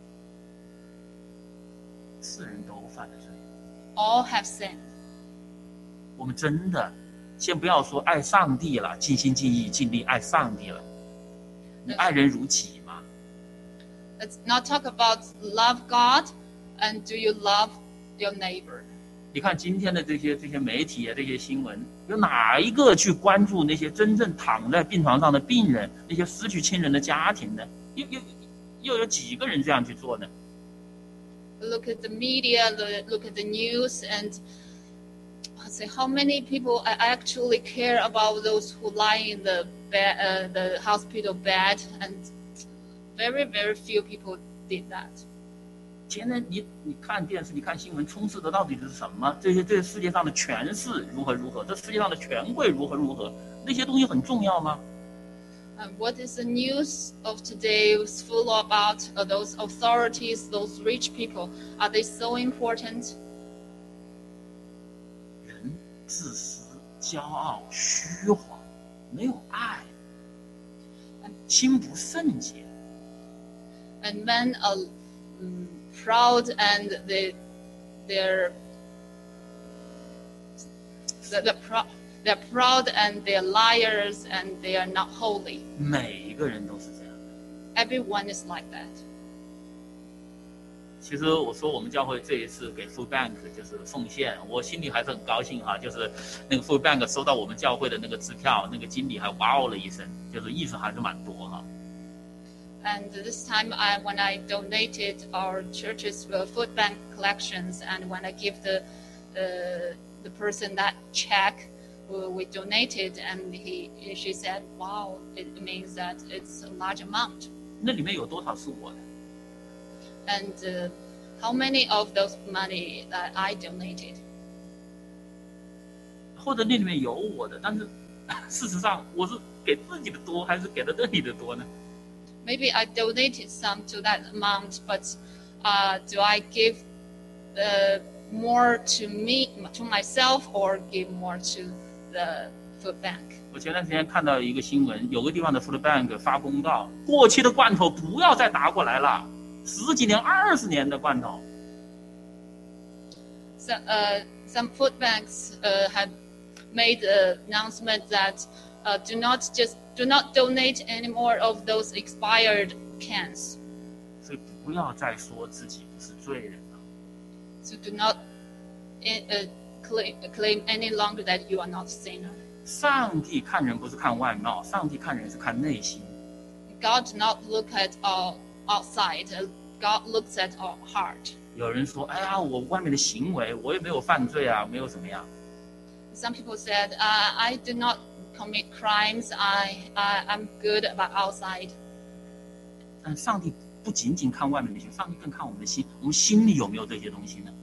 世人都犯了罪。 All have sinned. 我们真的，先不要说爱上帝了，尽心尽意尽力爱上帝了。你爱人如己吗？ Let's not talk about love God, and do you love your neighbor? 你看今天的这些这些媒体啊，这些新闻，有哪一个去关注那些真正躺在病床上的病人，那些失去亲人的家庭呢？又又又有几个人这样去做呢？ Look at the media, look at the news, and say how many people actually care about those who lie in the bed, uh, the hospital bed, and very, very few people did that. 现在你你看电视，你看新闻，充斥的到底是什么？这些这世界上的权势如何如何？这世界上的权贵如何如何？那些东西很重要吗？ And what is the news of today is full about uh, those authorities, those rich people? Are they so important? 人自私、骄傲、虚晃，没有爱，心不圣洁。 And men are um, proud, and they, they're they're, pro, they're proud, and they're liars, and they are not holy. 每一个人都是这样的。 Everyone is like that. 其实我说我们教会这一次给 Food Bank 就是奉献，我心里还是很高兴哈。就是那个 Food Bank 收到我们教会的那个支票，那个经理还哇哦了一声，就是意思还是蛮多哈。 And this time, I, when I donated our church's uh, food bank collections, and when I give the uh, the person that check, uh, we donated, and he she said, "Wow, it means that it's a large amount." 那里面有多少是我的？ And uh, how many of those money that I donated? 或者那里面有我的，但是事实上我是给自己的多，还是给了那里的多呢？ maybe I donated some to that amount, but uh, do I give the more to me, to myself, or give more to the food bank? 我前段时间看到一个新闻，有个地方的 food bank 发公告，过期的罐头不要再拿过来了，十几年、二十年的罐头。 So, uh, some food banks uh, have made an announcement that uh, do not just do not donate any more of those expired cans. 所以不要再说自己不是罪人了。 So do not uh, claim, claim any longer that you are not a sinner. 上帝看人不是看外貌，上帝看人是看内心。 God does not look at our outside. God looks at our heart. 有人说：“哎呀，我外面的行为，我也没有犯罪啊，没有怎么样。” Some people said, uh, "I do not commit crimes. I, I, I'm good about outside." 但上帝不仅仅看外面的行为，上帝更看我们的心，我们心里有没有这些东西呢？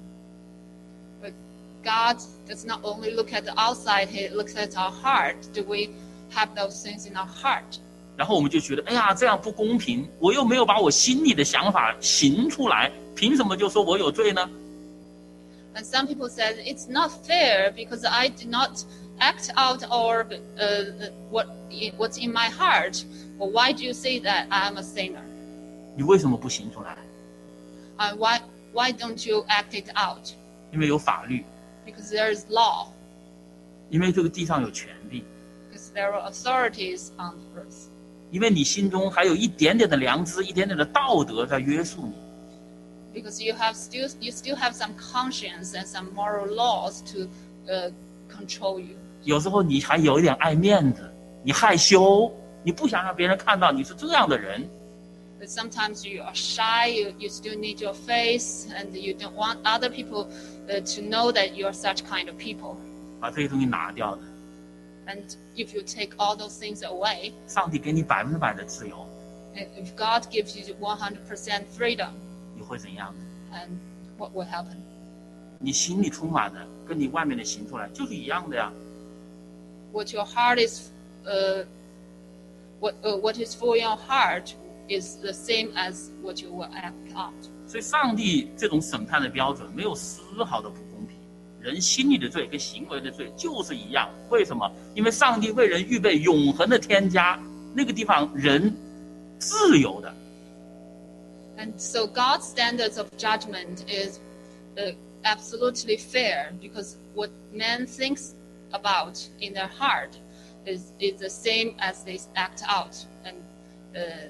But God does not only look at the outside; He looks at our heart. Do we have those things in our heart? 然后我们就觉得，哎呀，这样不公平，我又没有把我心里的想法行出来，凭什么就说我有罪呢？ And some people said it's not fair because I did not act out or uh, what what's in my heart. Well, why do you say that I'm a sinner? 你为什么不行出来？ Uh, why why don't you act it out? 因为有法律， Because there is law. 因为这个地上有权利， Because there are authorities on the earth. 因为你心中还有一点点的良知，一点点的道德在约束你。 Because you have still you still have some conscience and some moral laws to uh, control you. 有时候你还有一点爱面子，你害羞，你不想让别人看到你是这样的人。 But sometimes you are shy. You, you still need your face, and you don't want other people uh, to know that you are such kind of people. 把这些东西拿掉的， And if you take all those things away, 上帝给你百分之百的自由， and if God gives you one hundred percent freedom, 你会怎样？ and what will happen? 你心里充满的，跟你外面的行出来就是一样的呀。 What your heart is, uh, what uh, what is full in your heart is the same as what you will act out. 所以，上帝这种审判的标准没有丝毫的不公平。人心里的罪跟行为的罪就是一样。为什么？因为上帝为人预备永恒的天家，那个地方人自由的。 And so God's standards of judgment is uh, absolutely fair because what man thinks about in their heart is, is the same as they act out. And uh,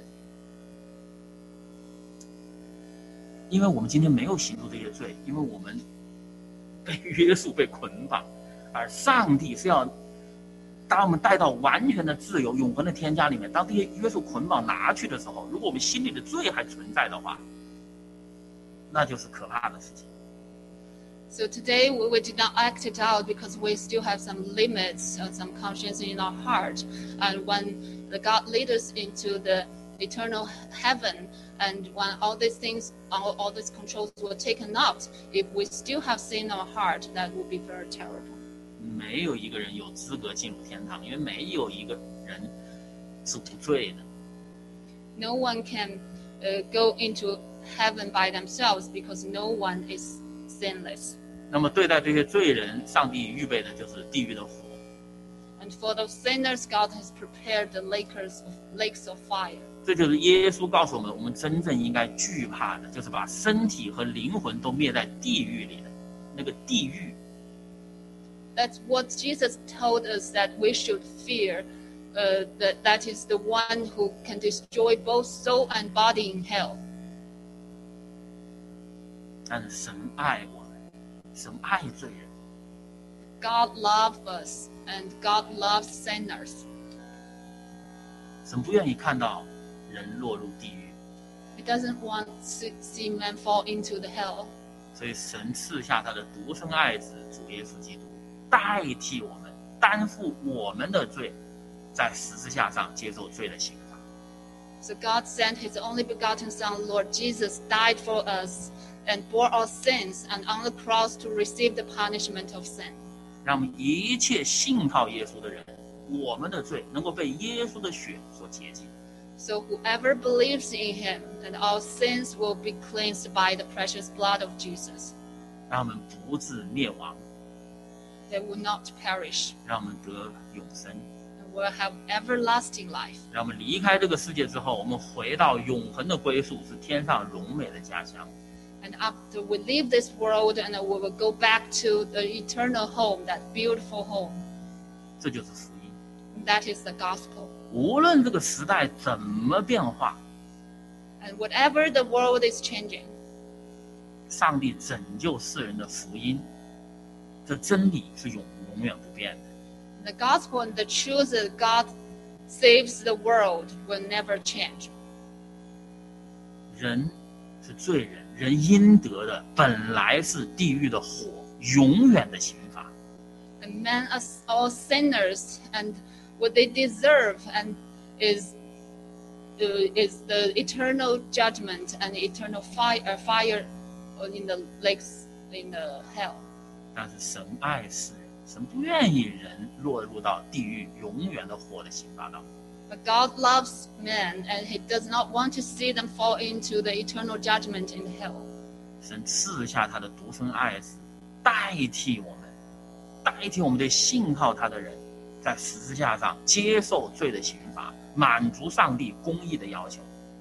因为我们今天没有行出这些罪，因为我们被约束、被捆绑，而上帝是要当我们带到完全的自由、永恒的天家里面。当这些约束、捆绑拿去的时候，如果我们心里的罪还存在的话，那就是可怕的事情。 so today we, we did not act it out because we still have some limits and some conscience in our heart. And when the God leads us into the eternal heaven, and when all these things, all, all these controls were taken out, if we still have sin in our heart, that would be very terrible. 没有一个人有资格进入天堂，因为没有一个人是无罪的。 No one can uh, go into heaven by themselves because no one is sinless. 那么对待这些罪人，上帝预备的就是地狱的火。 And for those sinners, God has prepared the lakes of, lakes of fire. 这就是耶稣告诉我们，我们真正应该惧怕的，就是把身体和灵魂都灭在地狱里的那个地狱。 That's what Jesus told us that we should fear. Uh, that that is the one who can destroy both soul and body in hell. 但是神爱我们，神爱罪人。 God loves us, and God loves sinners. 神不愿意看到人落入地狱， He doesn't want to see man fall into the hell. 所以神赐下他的独生爱子主耶稣基督，代替我们，担负我们的罪，在十字架上接受罪的刑罚。 So God sent His only begotten Son, Lord Jesus, died for us and bore our sins, and on the cross to receive the punishment of sin. 让我们一切信靠耶稣的人，我们的罪能够被耶稣的血所洁净。 So whoever believes in him, and all sins will be cleansed by the precious blood of Jesus. 让我们不致灭亡， They will not perish 让我们得永生。 and will have everlasting life. 让我们离开这个世界之后，我们回到永恒的归宿，是天上荣美的家乡。 And after we leave this world, and we will go back to the eternal home, that beautiful home. 这就是福音。 And that is the gospel. 无论这个时代怎么变化， And whatever the world is changing, 上帝拯救世人的福音，这真理是永永远不变的。 the gospel and the truth that God saves the world will never change. 人是罪人，人应得的本来是地狱的火，永远的刑罚。 And men are all sinners, and what they deserve and is uh, is the eternal judgment and eternal fire, fire in the lakes in the hell. 但是神爱世人，神不愿意人落入到地狱永远的火的刑罚当中。 But God loves men, and He does not want to see them fall into the eternal judgment in hell. 神赐下他的独生爱子，代替我们，代替我们对信靠他的人，在十字架上接受罪的刑罚，满足上帝公义的要求。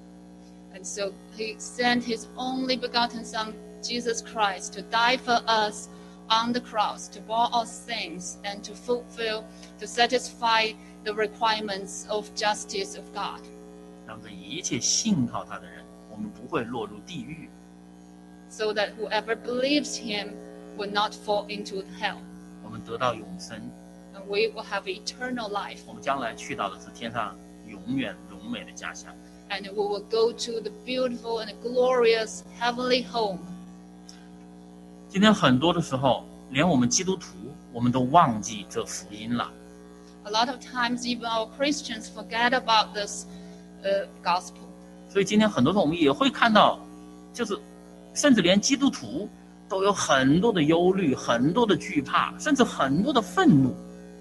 And so He sent His only begotten Son, Jesus Christ, to die for us on the cross, to bear our sins, and to fulfill, to satisfy the requirements of justice of God. 让这一切信靠他的人，我们不会落入地狱， So that whoever believes Him will not fall into hell, 我们得到永生， and we will have eternal life, 我们将来去到的是天上永远荣美的家乡。 and we will go to the beautiful and glorious heavenly home. 今天很多的时候，连我们基督徒，我们都忘记这福音了。 A lot of times, even our Christians forget about this uh, gospel. 所以今天很多时候我们也会看到，就是甚至连基督徒都有很多的忧虑、很多的惧怕，甚至很多的愤怒。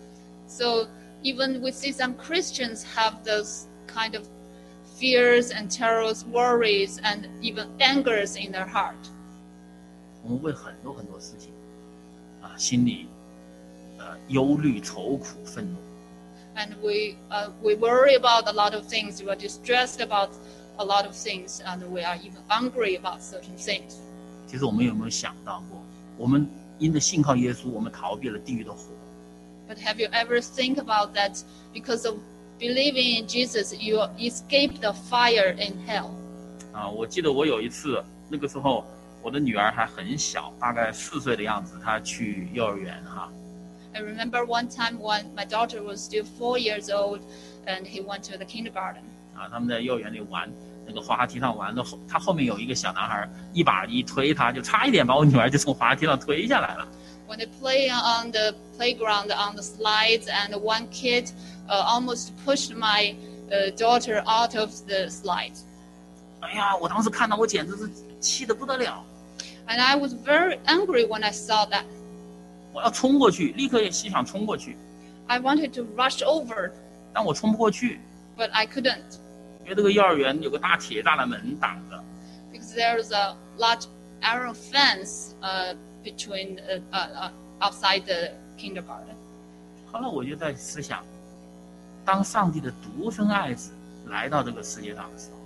So even we see some Christians have those kind of fears and terrors, worries, and even angers in their heart. 我们为很多很多事情啊，心里呃忧虑、愁苦、愤怒。 And we uh, we worry about a lot of things. We are distressed about a lot of things, and we are even angry about certain things. 其实我们有没有想到过，我们因着信靠耶稣，我们逃避了地狱的火。 But have you ever think about that? Because of believing in Jesus, you escape the fire in hell. 啊，我记得我有一次，那个时候我的女儿还很小，大概四岁的样子，她去幼儿园哈。 I remember one time when my daughter was still four years old, and he went to the kindergarten. 啊，他们在幼儿园里玩那个滑滑梯上玩的，他后面有一个小男孩，一把一推他，就差一点把我女儿就从滑滑梯上推下来了。 When they play on the playground on the slides, and one kid uh, almost pushed my uh, daughter out of the slide. 哎呀，我当时看到我简直是气得不得了， And I was very angry when I saw that. 我要冲过去，立刻也想冲过去， I wanted to rush over, 但我冲不过去， but I couldn't 因为这个幼儿园有个大铁栅栏门挡着。 because there's a large iron fence uh, between uh, uh, uh, outside the kindergarten. 后来我就在思想，当上帝的独生爱子来到这个世界上的时候，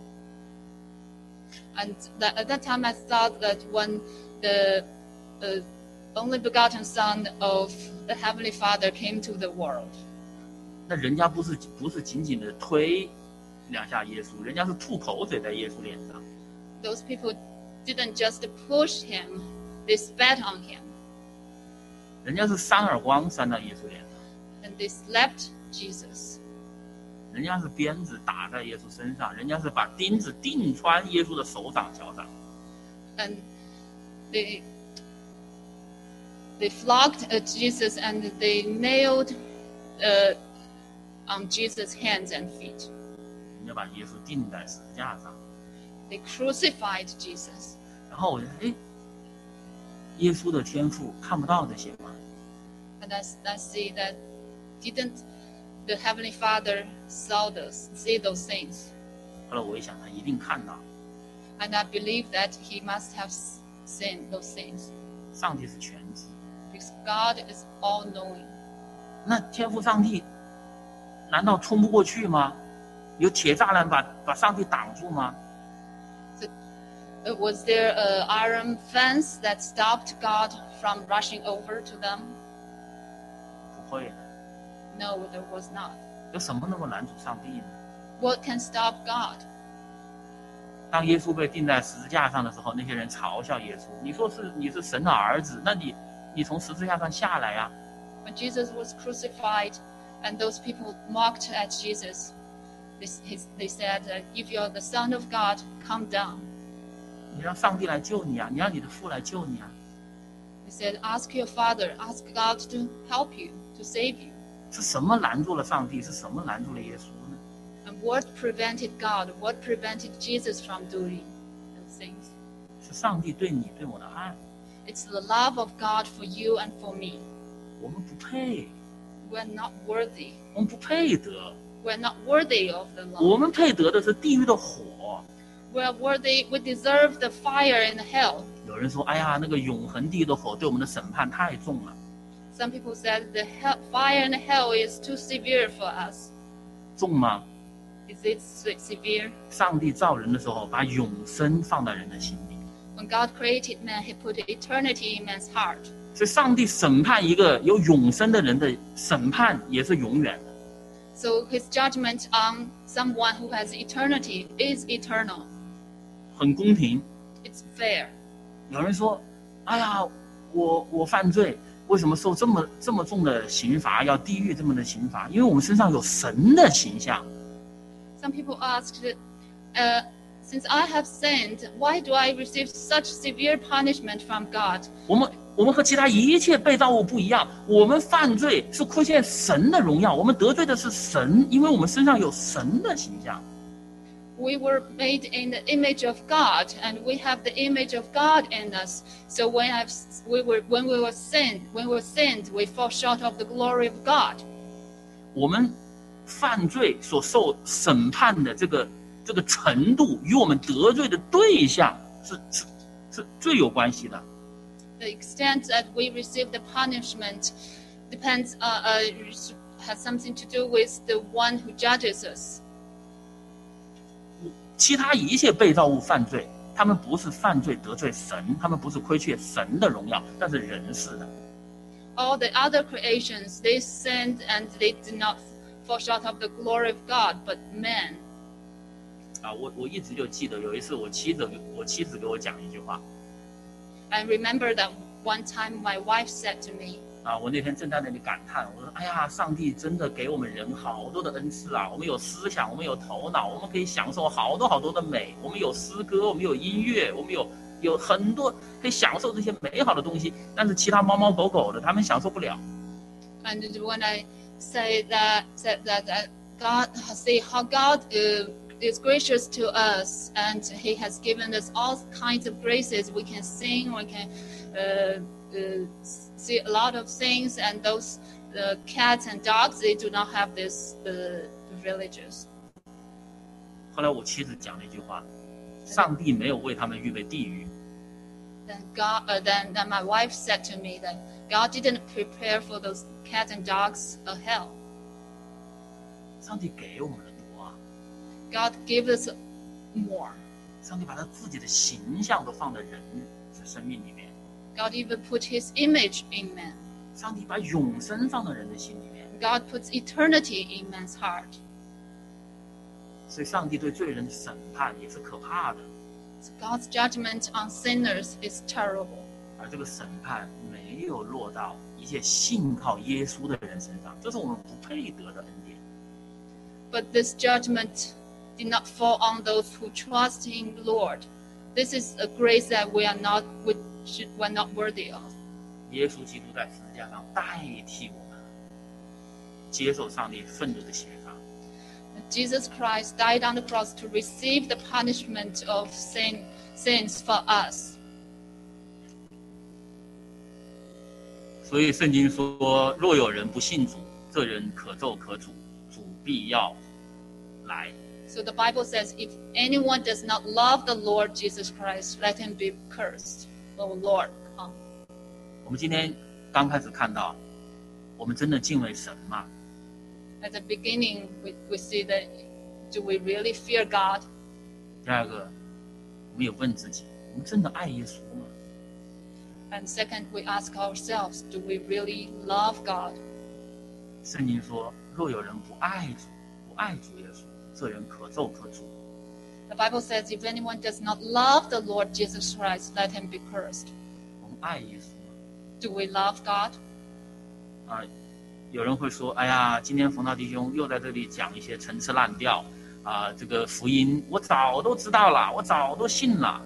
And that, at that time, I thought that when the uh, only begotten Son of the Heavenly Father came to the world, 那人家不是不是仅仅的推两下耶稣，人家是吐口水在耶稣脸上。 those people didn't just push him, they spat on him, 人家是扇耳光扇到耶稣脸上， and they slapped Jesus. 人家是鞭子打在耶稣身上，人家是把钉子钉穿耶稣的手掌脚掌。 And they they flogged uh, Jesus, and they nailed uh, on Jesus' hands and feet. 人家把耶稣钉在十字架上， They crucified Jesus. 然后我就哎，耶稣的天父看不到这些吗？ And I, I see that didn't the Heavenly Father saw those, see those things? 后来我一想，他一定看到。 And I believe that he must have seen those things. 上帝是全知。 Because God is all-knowing. 那天父上帝难道冲不过去吗？有铁栅栏把把上帝挡住吗？ So, uh, was there an iron fence that stopped God from rushing over to them? 不会的。 No, there was not. 有什么能够拦阻上帝呢？ What can stop God? 当耶稣被钉在十字架上的时候，那些人嘲笑耶稣，你说是你是神的儿子，那你你从十字架上下来呀、啊。 When Jesus was crucified, and those people mocked at Jesus, they, his, they said, "If you're the Son of God, come down." 你让上帝来救你啊！你让你的父来救你啊！ They said, "Ask your Father, ask God to help you, to save you." 是什么拦住了上帝？是什么拦住了耶稣呢？ And what prevented God? What prevented Jesus from doing those things? 是上帝对你对我的爱。 It's the love of God for you and for me. 我们不配， We're not worthy. 我们不配得。 We're not worthy of the 我 love. 们配得的是地狱的火。 We're worthy. We deserve the fire in hell. 有人说：“哎呀，那个永恒地狱的火对我们的审判太重了。” Some people said the hell, fire in hell is too severe for us. 重吗？ Is it se- severe? 上帝造人的时候，把永生放在人的心里， When God created man, He put eternity in man's heart. 所以上帝审判一个有永生的人的审判也是永远的。 So His judgment on someone who has eternity is eternal. 很公平。 It's fair. 有人说：“哎呀，我我犯罪，为什么受这么这么重的刑罚？要地狱这么的刑罚？因为我们身上有神的形象。” Some people asked, uh, "Since I have sinned, why do I receive such severe punishment from God?" 我们我们和其他一切被造物不一样，我们犯罪是亏欠神的荣耀，我们得罪的是神，因为我们身上有神的形象。 We were made in the image of God, and we have the image of God in us. So when I've, we were when we were sinned, when we were sinned, we fall short of the glory of God. 我们犯罪所受审判的这个这个程度，与我们得罪的对象是是是最有关系的。 The extent that we receive the punishment depends, uh, uh, has something to do with the one who judges us. 其他一切被造物犯罪，他们不是犯罪得罪神，他们不是亏欠神的荣耀，但是人是的。 All the other creations, they sinned and they did not fall short of the glory of God, but man. 啊，我我一直就记得有一次我妻子我妻子给我讲一句话。 I remember that one time my wife said to me, 啊，我那天正在那里感叹，我说：“哎呀，上帝真的给我们人好多的恩赐啊！我们有思想，我们有头脑，我们可以享受好多好多的美。我们有诗歌，我们有音乐，我们有有很多可以享受这些美好的东西。但是其他猫猫狗狗的，他们享受不了。” and when I say that, said that, that God, say how God uh, is gracious to us, and He has given us all kinds of graces. We can sing, we can uh, uh, see a lot of things, and those uh, cats and dogs, they do not have this uh, privileges. 后来我妻子讲了一句话：“上帝没有为他们预备地狱。” Then God, uh, then, then my wife said to me that God didn't prepare for those cats and dogs a hell. 上帝给我们的多啊！ God gave us more. 上帝把他自己的形象都放在人的生命里面。 God even put His image in man. 上帝把永生放在人的心里面。 God puts eternity in man's heart. 所以，上帝对罪人的审判也是可怕的。 So God's judgment on sinners is terrible. 而这个审判没有落到一切信靠耶稣的人身上，这是我们不配得的恩典。 But this judgment did not fall on those who trust in the Lord. This is a grace that we are not, we should, we're not worthy of. 耶稣基督在十字架上代替我们，接受上帝愤怒的刑罚。 Jesus Christ died on the cross to receive the punishment of sin, sins for us. 所以圣经说，若有人不信主，这人可咒可诅，主必要来 So the Bible says, if anyone does not love the Lord Jesus Christ, let him be cursed. Oh Lord, come. 我们今天刚开始看到，我们真的敬畏神吗？ At the beginning, we, we see that, do we really fear God? 第二个，我们也问自己，我们真的爱耶稣吗？ And second, we ask ourselves, do we really love God? 圣经说，若有人不爱主，不爱主耶稣，这人可咒可诅。 The Bible says, if anyone does not love the Lord Jesus Christ, let him be cursed. 我们爱耶稣吗？ Do we love God? 啊，有人会说，哎呀，今天冯道弟兄又在这里讲一些陈词滥调啊，这个福音我早都知道了，我早都信了。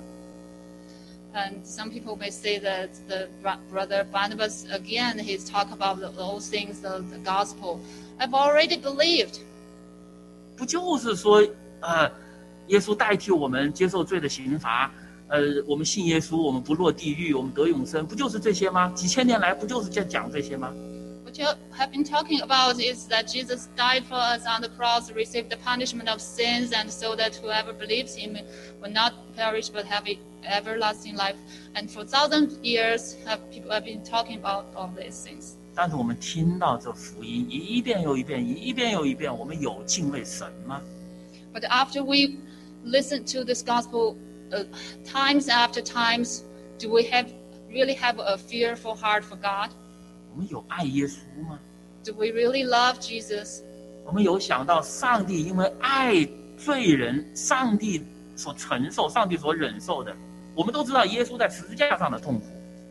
And some people may say that the brother Barnabas, again, he's talking about those things of the gospel. I've already believed. 不就是说，呃，耶稣代替我们接受罪的刑罚，呃，我们信耶稣，我们不落地狱，我们得永生，不就是这些吗？几千年来不就是在讲这些吗？ What you have been talking about is that Jesus died for us on the cross, received the punishment of sins, and so that whoever believes him will not perish but have everlasting life. And for thousand years, have people have been talking about all these things. 但是我们听到这福音一遍又一遍，一遍又一遍，我们有敬畏神吗？ But after we listen to this gospel uh, times after times, do we have really have a fearful heart for God? 我们有爱耶稣吗？ Do we really love Jesus? 我们有想到上帝因为爱罪人，上帝所承受、上帝所忍受的，我们都知道耶稣在十字架上的痛苦。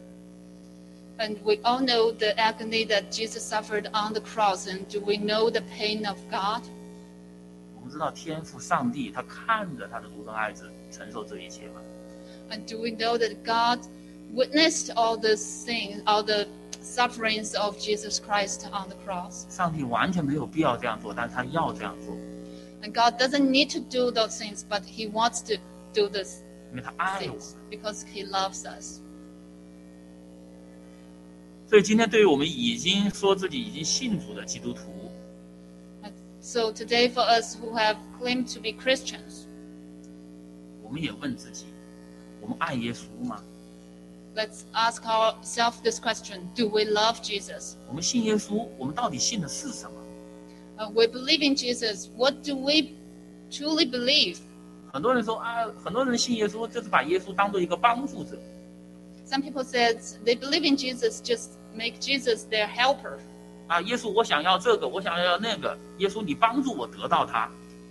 And we all know the agony that Jesus suffered on the cross. And do we know the pain of God? 我们知道天父上帝他看着他的独生爱子承受这一切吗？ And do we know that God witnessed all these things, all the sufferings of Jesus Christ on the cross? 上帝完全没有必要这样做，但是他要这样做， And God doesn't need to do those things, but He wants to do these 因为他爱我 things 们。 because He loves us. 所以今天对于我们已经说自己已经信主的基督徒， And so today, for us who have claimed to be Christians, 我们也问自己：我们爱耶稣吗？ let's ask ourselves this question: do we love Jesus? 我们信耶稣，我们到底信的是什么？ Uh, we believe in Jesus. What do we truly believe? 很多人说啊，很多人信耶稣就是把耶稣当做一个帮助者。 Some people said they believe in Jesus, just make Jesus their helper. 啊，耶稣，我想要这个，我想要那个，耶稣你帮助我得到它。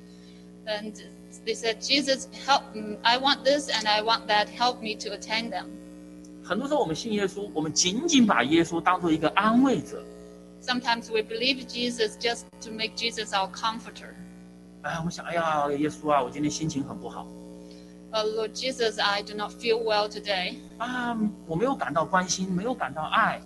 And they said, Jesus, help me. I want this and I want that. Help me to attain them. 很多时候我们信耶稣，我们仅仅把耶稣当做一个安慰者。 Sometimes we believe Jesus just to make Jesus our comforter. 哎，我们想，哎呀，耶稣啊，我今天心情很不好 Oh, Lord Jesus, I do not feel well today. 啊，我没有感到关心，没有感到爱。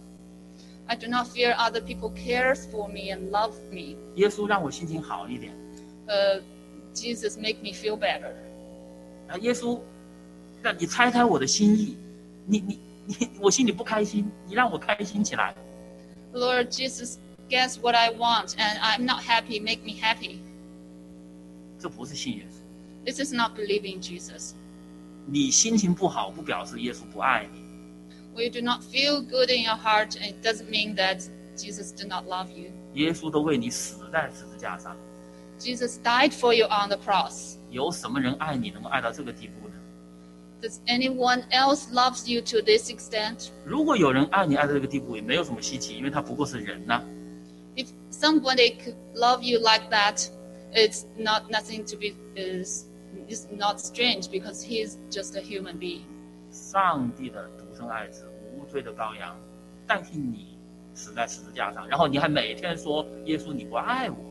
I do not feel other people cares for me and love me. 耶稣让我心情好一点。 Uh, Jesus, make me feel better. 啊，耶稣，让你猜猜我的心意，你你你，我心里不开心，你让我开心起来。 Lord Jesus, guess what I want and I'm not happy. Make me happy. 这不是信耶稣。 This is not believing Jesus. 你心情不好，不表示耶稣不爱你。 When you do not feel good in your heart, it doesn't mean that Jesus did not love you. 耶稣都为你死在十字架上， Jesus died for you on the cross. 有什么人爱你能够爱到这个地步呢？ Does anyone else loves you to this extent? 如果有人爱你爱到这个地步，也没有什么稀奇，因为他不过是人呐、 If somebody could love you like that, it's not nothing to be is is not strange because he is just a human being. 上帝的独生爱子，无罪的羔羊，代替你死在十字架上，然后你还每天说耶稣你不爱我。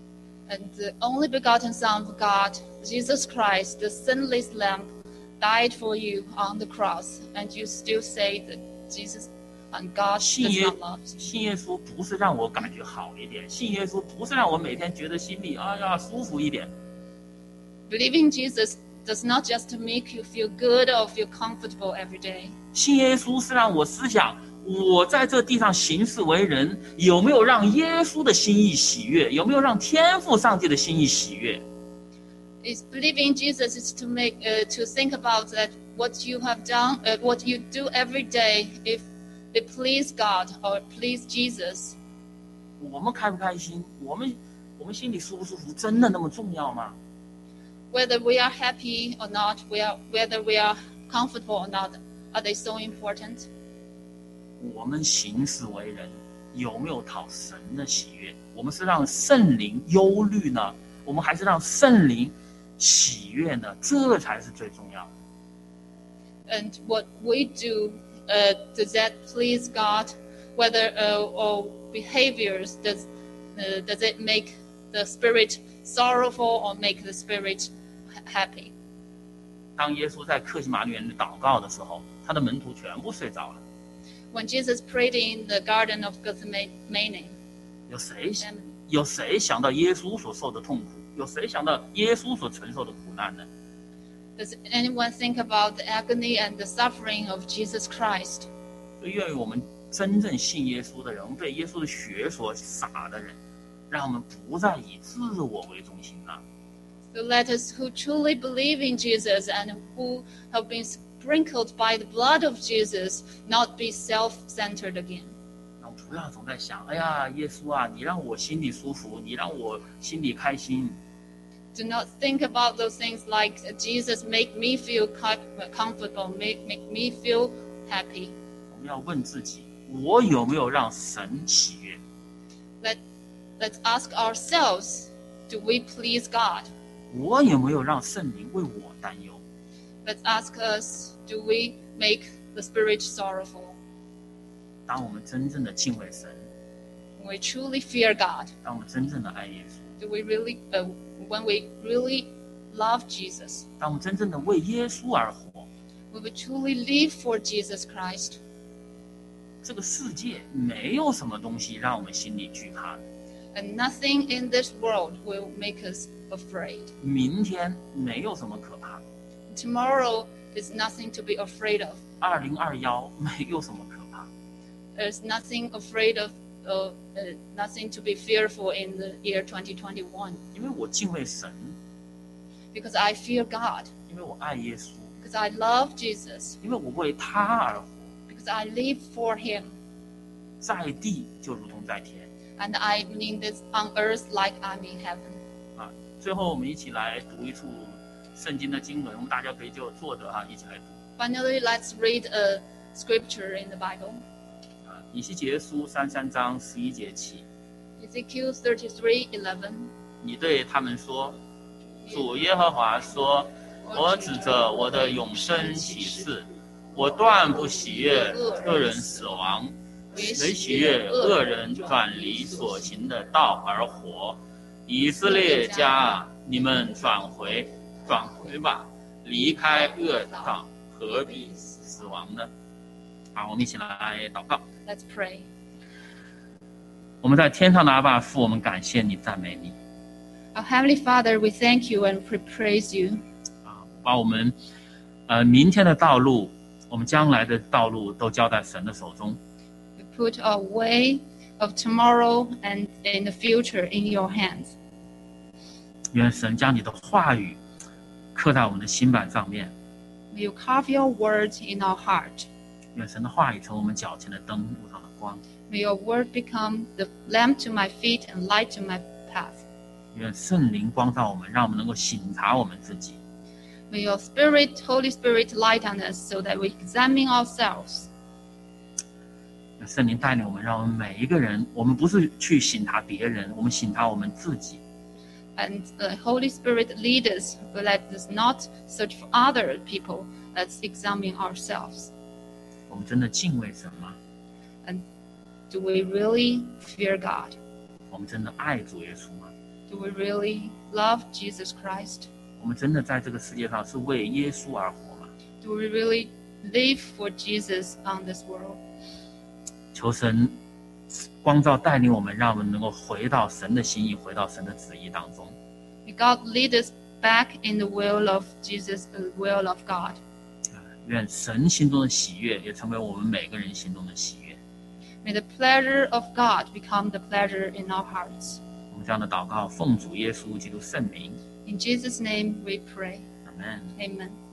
And the only begotten Son of God, Jesus Christ, the sinless Lamb, died for you on the cross, and you still say that Jesus and God 信 does 耶 not love you. 信耶稣不是让我感觉好一点，信耶稣不是让我每天觉得心里哎呀舒服一点， Believing Jesus does not just make you feel good or feel comfortable every day. 信耶稣是让我思想，我在这地上行事为人，有没有让耶稣的心意喜悦，有没有让天父上帝的心意喜悦？ Is believing in Jesus is to make uh, to think about that what you have done, uh, what you do every day, if it please God or please Jesus. 我们开不开心，我们我们心里舒不舒服，真的那么重要吗？ Whether we are happy or not, we are whether we are comfortable or not, are they so important? 我们行事为人有没有讨神的喜悦？我们是让圣灵忧虑呢，我们还是让圣灵喜悦呢？这才是最重要的。 And what we do, uh, does that please God? Whether uh, or behaviors does uh, does it make the spirit sorrowful or make the spirit happy? 当耶稣在客西马尼园祷告的时候，他的门徒全部睡着了。 When Jesus prayed in the Garden of Gethsemane, 有谁有谁想到耶稣所受的痛苦？有谁想到耶稣所承受的苦难呢？ does anyone think about the agony and the suffering of Jesus Christ? 愿意我们真正信耶稣的人，我们被耶稣的血所洒的人，让我们不再以自我为中心了。 So let us who truly believe in Jesus and who have been sprinkled by the blood of Jesus not be self-centered again. 那我们不要总在想，哎呀，耶稣啊，你让我心里舒服，你让我心里开心。 Do not think about those things like Jesus make me feel comfortable, make, make me feel happy. 我们要问自己，我有没有让神喜悦？ Let, let's ask ourselves, do we please God? 我有没有让圣灵为我担忧？ Let's ask us, do we make the Spirit sorrowful? 当我们真正的敬畏神， When we truly fear God, 当我们真正的爱耶稣， do we really, uh, when we really love Jesus, 当我们真正的为耶稣而活， we will truly live for Jesus Christ. 这个世界没有什么东西让我们心里惧怕的。 And nothing in this world will make us afraid. 明天没有什么可怕的。 Tomorrow is nothing to be afraid of. 二零二一没有什么可怕。 There's nothing afraid of, uh, uh, nothing to be fearful in the year twenty twenty-one. 因为我敬畏神， Because I fear God. 因为我爱耶稣， Because I love Jesus. 因为我为他而活， Because I live for Him. 在地就如同在天。 And I mean this on earth like I'm in heaven. 啊，最后我们一起来读一处圣经的经文，我们大家可以就坐着啊，一起来读。 Finally, let's read a scripture in the Bible. 啊，以西结书三三章十一节起， Ezekiel thirty-three eleven. 你对他们说：“主耶和华说，我指着我的永生起誓，我断不喜悦恶人死亡，唯喜悦恶人转离所行的道而活。以色列家啊，你们转回，转回吧，离开恶道，何必死亡呢？”好，我们一起来祷告。 Let's pray. 我们在天上的阿爸父，我们感谢你，赞美你。 Our Heavenly Father, we thank you and we praise you. 啊，把我们呃明天的道路，我们将来的道路都交在神的手中。 We put our way of tomorrow and in the future in your hands. 愿神将你的话语刻在我们的心板上面。 May you carve your words in our heart. 愿神的话语成为我们脚前的灯，路上的光。 May your word become the lamp to my feet and light to my path. 愿圣灵光照我们，让我们能够省察我们自己。 May your Spirit, Holy Spirit, light on us so that we examine ourselves. 愿圣灵带领我们，让我们每一个人，我们不是去省察别人，我们省察我们自己。 And the Holy Spirit lead us, but let us not search for other people. Let's examine ourselves. 我们真的敬畏神吗？ And do we really fear God? 我们真的爱主耶稣吗？ Do we really love Jesus Christ? 我们真的在这个世界上是为耶稣而活吗？ Do we really live for Jesus on this world? 求神光照带领我们，让我们能够回到神的心意，回到神的旨意当中。 May God lead us back in the will of Jesus, the will of God. 愿神心中的喜悦也成为我们每个人心中的喜悦。 May the pleasure of God become the pleasure in our hearts. 我们这样的祷告，奉主耶稣基督圣名。 In Jesus' name we pray. Amen. Amen.